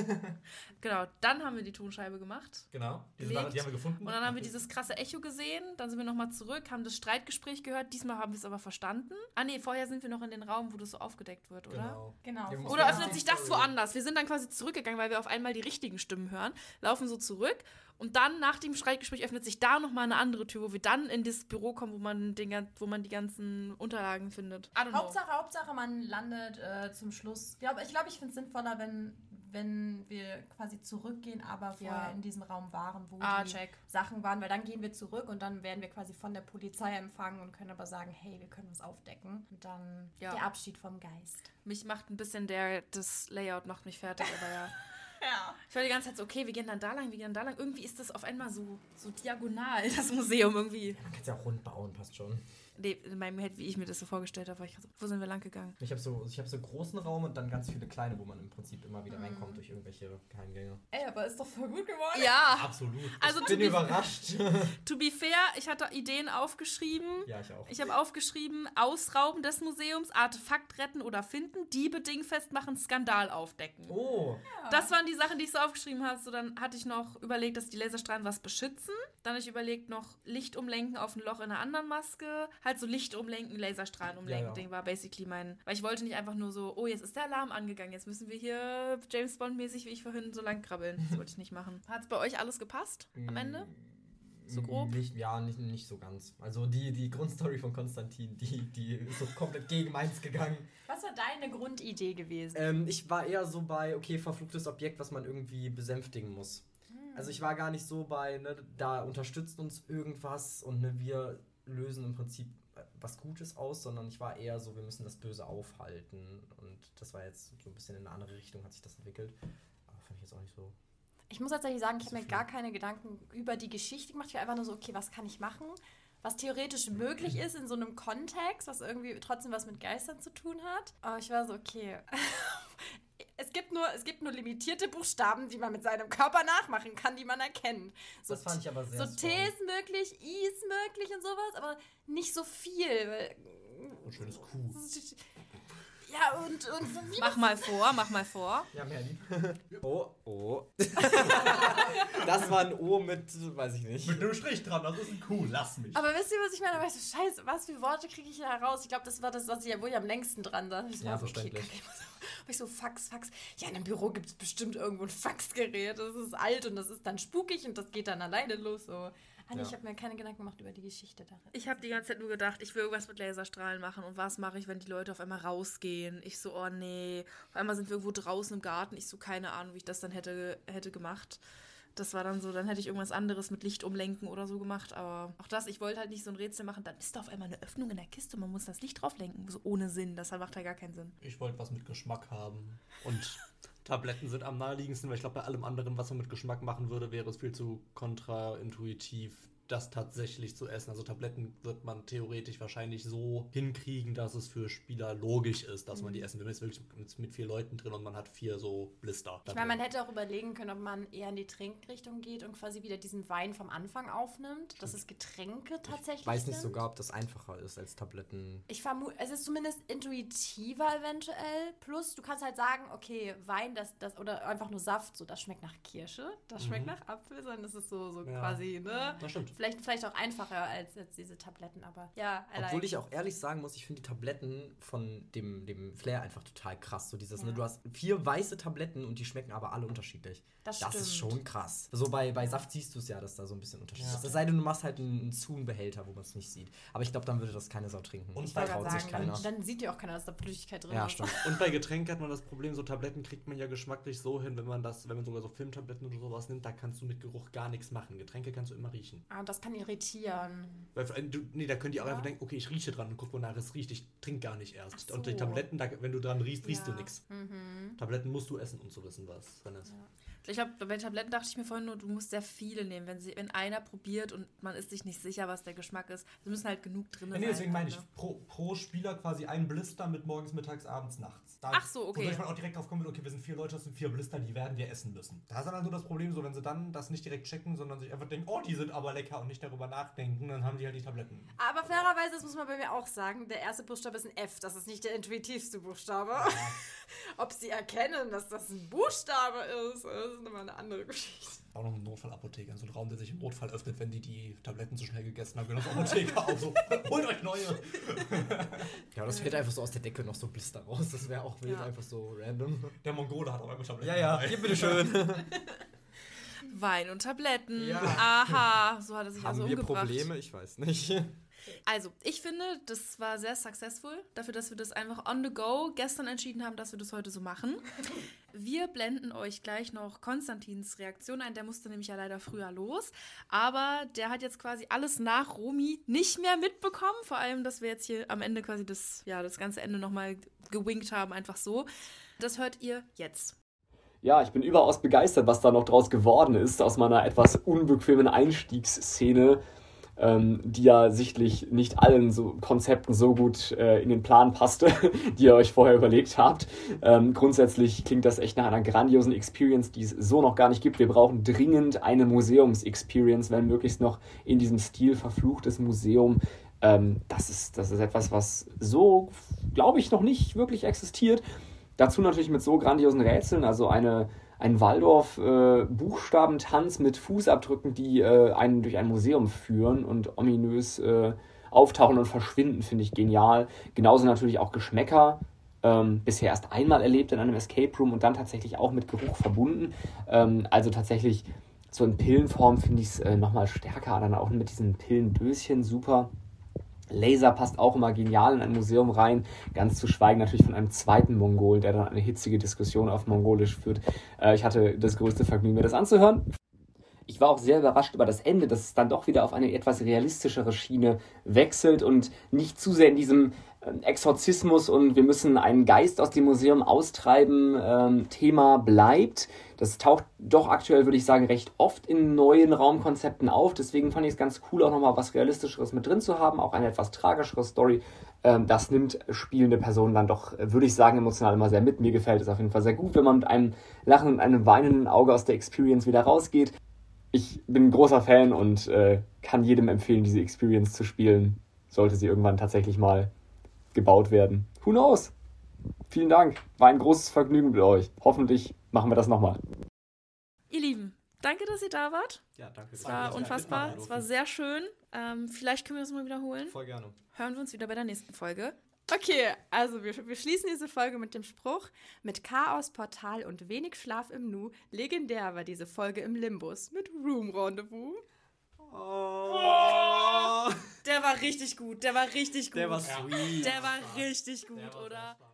Genau, dann haben wir die Tonscheibe gemacht. Genau, diese Gelegt. Sache, die haben wir gefunden. Und dann haben wir dieses krasse Echo gesehen, dann sind wir nochmal zurück, haben das Streitgespräch gehört, diesmal haben wir es aber verstanden. Ah nee, vorher sind wir noch in den Raum, wo das so aufgedeckt wird, oder? Genau. Genau. Wir Oder Ja. öffnet sich das woanders? Wir sind dann quasi zurückgegangen, weil wir auf einmal die richtigen Stimmen hören, laufen so zurück und dann nach dem Streitgespräch öffnet sich da nochmal eine andere Tür, wo wir dann in das Büro kommen, wo man, den, gan- wo man die ganzen Unterlagen findet. I don't know. Hauptsache, Hauptsache, man landet äh, zum Schluss. Ich glaube, ich, glaub, ich finde es sinnvoller, wenn, wenn wir quasi zurückgehen, aber vorher Ja. in diesem Raum waren, wo Ah, die check. Sachen waren, weil dann gehen wir zurück und dann werden wir quasi von der Polizei empfangen und können aber sagen, hey, wir können was aufdecken. Und dann Ja. der Abschied vom Geist. Mich macht ein bisschen der, das Layout macht mich fertig, aber ja. Ja. Ich war die ganze Zeit so, okay, wir gehen dann da lang, wir gehen dann da lang. Irgendwie ist das auf einmal so, so diagonal, das Museum irgendwie. Man kann es ja auch rund bauen, passt schon. Nee, in meinem Head, wie ich mir das so vorgestellt habe, war ich so, wo sind wir lang gegangen? Ich habe so, ich hab so großen Raum und dann ganz viele kleine, wo man im Prinzip immer wieder reinkommt durch irgendwelche Geheimgänge. Ey, aber ist doch voll gut geworden. Ja, Absolut. also Ich to bin be, überrascht. to be fair, ich hatte Ideen aufgeschrieben. Ja, ich auch. Ich habe aufgeschrieben, Ausrauben des Museums, Artefakt retten oder finden, Diebe dingfest machen, Skandal aufdecken. Oh, Das waren die Sachen, die ich so aufgeschrieben habe. So, dann hatte ich noch überlegt, dass die Laserstrahlen was beschützen. Dann habe ich überlegt, noch Licht umlenken auf ein Loch in einer anderen Maske. Halt so Licht umlenken, Laserstrahlen umlenken. Ja, ja. Ding war basically mein... Weil ich wollte nicht einfach nur so, oh, jetzt ist der Alarm angegangen, jetzt müssen wir hier James Bond-mäßig, wie ich vorhin, so lang krabbeln. Das wollte ich nicht machen. Hat es bei euch alles gepasst am Ende? So grob? Nicht, ja, nicht, nicht so ganz. Also die, die Grundstory von Konstantin, die, die ist so komplett gegen meins gegangen. Was war deine Grundidee gewesen? Ähm, ich war eher so bei, okay, verfluchtes Objekt, was man irgendwie besänftigen muss. Also ich war gar nicht so bei, ne, da unterstützt uns irgendwas und ne, wir lösen im Prinzip was Gutes aus, sondern ich war eher so, wir müssen das Böse aufhalten. Und das war jetzt so ein bisschen in eine andere Richtung, hat sich das entwickelt. Aber fand ich jetzt auch nicht so. Ich muss tatsächlich sagen, ich So habe mir viel. gar keine Gedanken über die Geschichte gemacht. Ich war einfach nur so, okay, was kann ich machen? Was theoretisch möglich ist in so einem Kontext, was irgendwie trotzdem was mit Geistern zu tun hat. Aber ich war so, okay. Es gibt, nur, es gibt nur limitierte Buchstaben, die man mit seinem Körper nachmachen kann, die man erkennt. So Das fand ich aber sehr So strong. T ist möglich, I ist möglich und sowas, aber nicht so viel. Weil, Ein schönes Kuh. ja, und, und wie Mach mal vor, mach mal vor. Ja, Merlin. Oh, oh. Das war ein O mit, weiß ich nicht. Mit einem Strich dran, das ist ein Kuh, lass mich. Aber wisst ihr, was ich meine? Aber ich so, scheiße, was für Worte kriege ich da raus? Ich glaube, das war das, was ich, wo ich am längsten dran saß. Ich Ja, war so, okay, verständlich. kacke, ich muss- hab ich so, Fax, Fax. Ja, in einem Büro gibt es bestimmt irgendwo ein Faxgerät. Das ist alt und das ist dann spukig und das geht dann alleine los. So. Anni, Ja. ich habe mir keine Gedanken gemacht über die Geschichte darin. Ich habe die ganze Zeit nur gedacht, ich will irgendwas mit Laserstrahlen machen. Und was mache ich, wenn die Leute auf einmal rausgehen? Ich so, oh nee. Auf einmal sind wir irgendwo draußen im Garten. Ich so, keine Ahnung, wie ich das dann hätte, hätte gemacht. Das war dann so, dann hätte ich irgendwas anderes mit Licht umlenken oder so gemacht. Aber auch das, ich wollte halt nicht so ein Rätsel machen. Dann ist da auf einmal eine Öffnung in der Kiste und man muss das Licht drauf lenken. So ohne Sinn. Das macht ja gar keinen Sinn. Ich wollte was mit Geschmack haben. Und Tabletten sind am naheliegendsten, weil ich glaube, bei allem anderen, was man mit Geschmack machen würde, wäre es viel zu kontraintuitiv, das tatsächlich zu essen. Also Tabletten wird man theoretisch wahrscheinlich so hinkriegen, dass es für Spieler logisch ist, dass man die essen will. Man ist wirklich mit, mit vier Leuten drin und man hat vier so Blister. Ich meine, man hätte auch überlegen können, ob man eher in die Trinkrichtung geht und quasi wieder diesen Wein vom Anfang aufnimmt, dass es Getränke tatsächlich Ich weiß nicht sind. sogar, ob das einfacher ist als Tabletten. Ich vermute, es ist zumindest intuitiver eventuell. Plus, du kannst halt sagen, okay, Wein, das, das, oder einfach nur Saft, so, das schmeckt nach Kirsche, das schmeckt nach Apfel, sondern das ist so, so Ja. quasi, ne? Das stimmt. Vielleicht, vielleicht auch einfacher als jetzt diese Tabletten, aber ja, I Obwohl like. ich auch ehrlich sagen muss, ich finde die Tabletten von dem, dem Flair einfach total krass. So dieses, Ja. ne, du hast vier weiße Tabletten und die schmecken aber alle unterschiedlich. Das Das ist stimmt. schon krass. So bei, bei Saft siehst du es ja, dass da so ein bisschen Unterschied Ja. ist. Es sei denn, du machst halt einen, einen Zoom-Behälter, wo man es nicht sieht. Aber ich glaube, dann würde das keine Sau trinken. Und Ich da wollte traut gerade sich sagen, keiner. dann, dann sieht ja auch keiner, dass da Flüssigkeit drin Ja, ist. stimmt. Und bei Getränken hat man das Problem, so Tabletten kriegt man ja geschmacklich so hin, wenn man das, wenn man sogar so Filmtabletten oder sowas nimmt, da kannst du mit Geruch gar nichts machen. Getränke kannst du immer riechen. Ah, das kann irritieren. Weil, äh, du, nee, da können die auch Ja. einfach denken, okay, ich rieche dran und guck, wonach es riecht. Ich trinke gar nicht erst. Ach so. Und die Tabletten, da, wenn du dran riechst, riechst Ja. du nichts. Mhm. Tabletten musst du essen, um zu wissen, was drin ist. Ja. Ich glaube, bei Tabletten dachte ich mir vorhin nur, du musst sehr viele nehmen. Wenn, sie, wenn einer probiert und man ist sich nicht sicher, was der Geschmack ist, es müssen halt genug drin Ja, sein. nee, deswegen meine ich, ne? pro, pro Spieler quasi ein Blister mit morgens, mittags, abends, nachts. Da, Ach so, okay. Wodurch man auch direkt drauf kommen will, okay, wir sind vier Leute, das sind vier Blister, die werden wir essen müssen. Da ist dann halt nur das Problem, so wenn sie dann das nicht direkt checken, sondern sich einfach denken, oh, die sind aber lecker und nicht darüber nachdenken, dann haben die halt die Tabletten. Aber fairerweise, das muss man bei mir auch sagen, der erste Buchstabe ist ein F. Das ist nicht der intuitivste Buchstabe. Ja. Ob sie erkennen, dass das ein Buchstabe ist, ist nochmal eine andere Geschichte. Auch noch ein Notfallapotheker, so ein Raum, der sich im Notfall öffnet, wenn die die Tabletten zu schnell gegessen haben. Genau, das Apotheker auch so, holt euch neue. Ja, das fällt einfach so aus der Decke noch so Blister raus. Das wäre auch wild, Ja. einfach so random. Der Mongole hat auch einmal Tabletten. Ja, ja, dabei. gib bitte schön. Wein und Tabletten. Ja. Aha, so hat er sich Haben also wir umgebracht. Probleme? Ich weiß nicht. Also, ich finde, das war sehr successful, dafür, dass wir das einfach on the go gestern entschieden haben, dass wir das heute so machen. Wir blenden euch gleich noch Konstantins Reaktion ein, der musste nämlich ja leider früher los, aber der hat jetzt quasi alles nach Romy nicht mehr mitbekommen, vor allem, dass wir jetzt hier am Ende quasi das, ja, das ganze Ende nochmal gewinkt haben, einfach so. Das hört ihr jetzt. Ja, ich bin überaus begeistert, was da noch draus geworden ist, aus meiner etwas unbequemen Einstiegsszene, ähm, die ja sichtlich nicht allen so Konzepten so gut äh, in den Plan passte, die ihr euch vorher überlegt habt. Ähm, grundsätzlich klingt das echt nach einer grandiosen Experience, die es so noch gar nicht gibt. Wir brauchen dringend eine Museums-Experience, wenn möglichst noch in diesem Stil verfluchtes Museum. Ähm, das ist, das ist etwas, was so, glaube ich, noch nicht wirklich existiert. Dazu natürlich mit so grandiosen Rätseln, also eine, ein Waldorf-Buchstabentanz äh, mit Fußabdrücken, die äh, einen durch ein Museum führen und ominös äh, auftauchen und verschwinden, finde ich genial. Genauso natürlich auch Geschmäcker, ähm, bisher erst einmal erlebt in einem Escape Room und dann tatsächlich auch mit Geruch verbunden. Ähm, also tatsächlich so in Pillenform finde ich es äh, nochmal stärker, dann auch mit diesen Pillendöschen super. Laser passt auch immer genial in ein Museum rein, ganz zu schweigen natürlich von einem zweiten Mongol, der dann eine hitzige Diskussion auf Mongolisch führt. Äh, ich hatte das größte Vergnügen, mir das anzuhören. Ich war auch sehr überrascht über das Ende, dass es dann doch wieder auf eine etwas realistischere Schiene wechselt und nicht zu sehr in diesem Exorzismus und wir müssen einen Geist aus dem Museum austreiben ähm, Thema bleibt. Das taucht doch aktuell, würde ich sagen, recht oft in neuen Raumkonzepten auf. Deswegen fand ich es ganz cool, auch nochmal was Realistischeres mit drin zu haben, auch eine etwas tragischere Story. Ähm, das nimmt spielende Personen dann doch, würde ich sagen, emotional immer sehr mit. Mir gefällt es auf jeden Fall sehr gut, wenn man mit einem lachenden und einem weinenden Auge aus der Experience wieder rausgeht. Ich bin ein großer Fan und äh, kann jedem empfehlen, diese Experience zu spielen, sollte sie irgendwann tatsächlich mal gebaut werden. Who knows? Vielen Dank. War ein großes Vergnügen mit euch. Hoffentlich machen wir das nochmal. Ihr Lieben, danke, dass ihr da wart. Ja, danke. Es war unfassbar, es war sehr schön. Ähm, vielleicht können wir das mal wiederholen. Voll gerne. Hören wir uns wieder bei der nächsten Folge. Okay, also wir, wir schließen diese Folge mit dem Spruch: Mit Chaos, Portal und wenig Schlaf im Nu, legendär war diese Folge im Limbus mit Room Rendezvous. Oh. Der war richtig gut, der war richtig gut. Der war sweet. Der war richtig gut, Der war oder? sehr stark.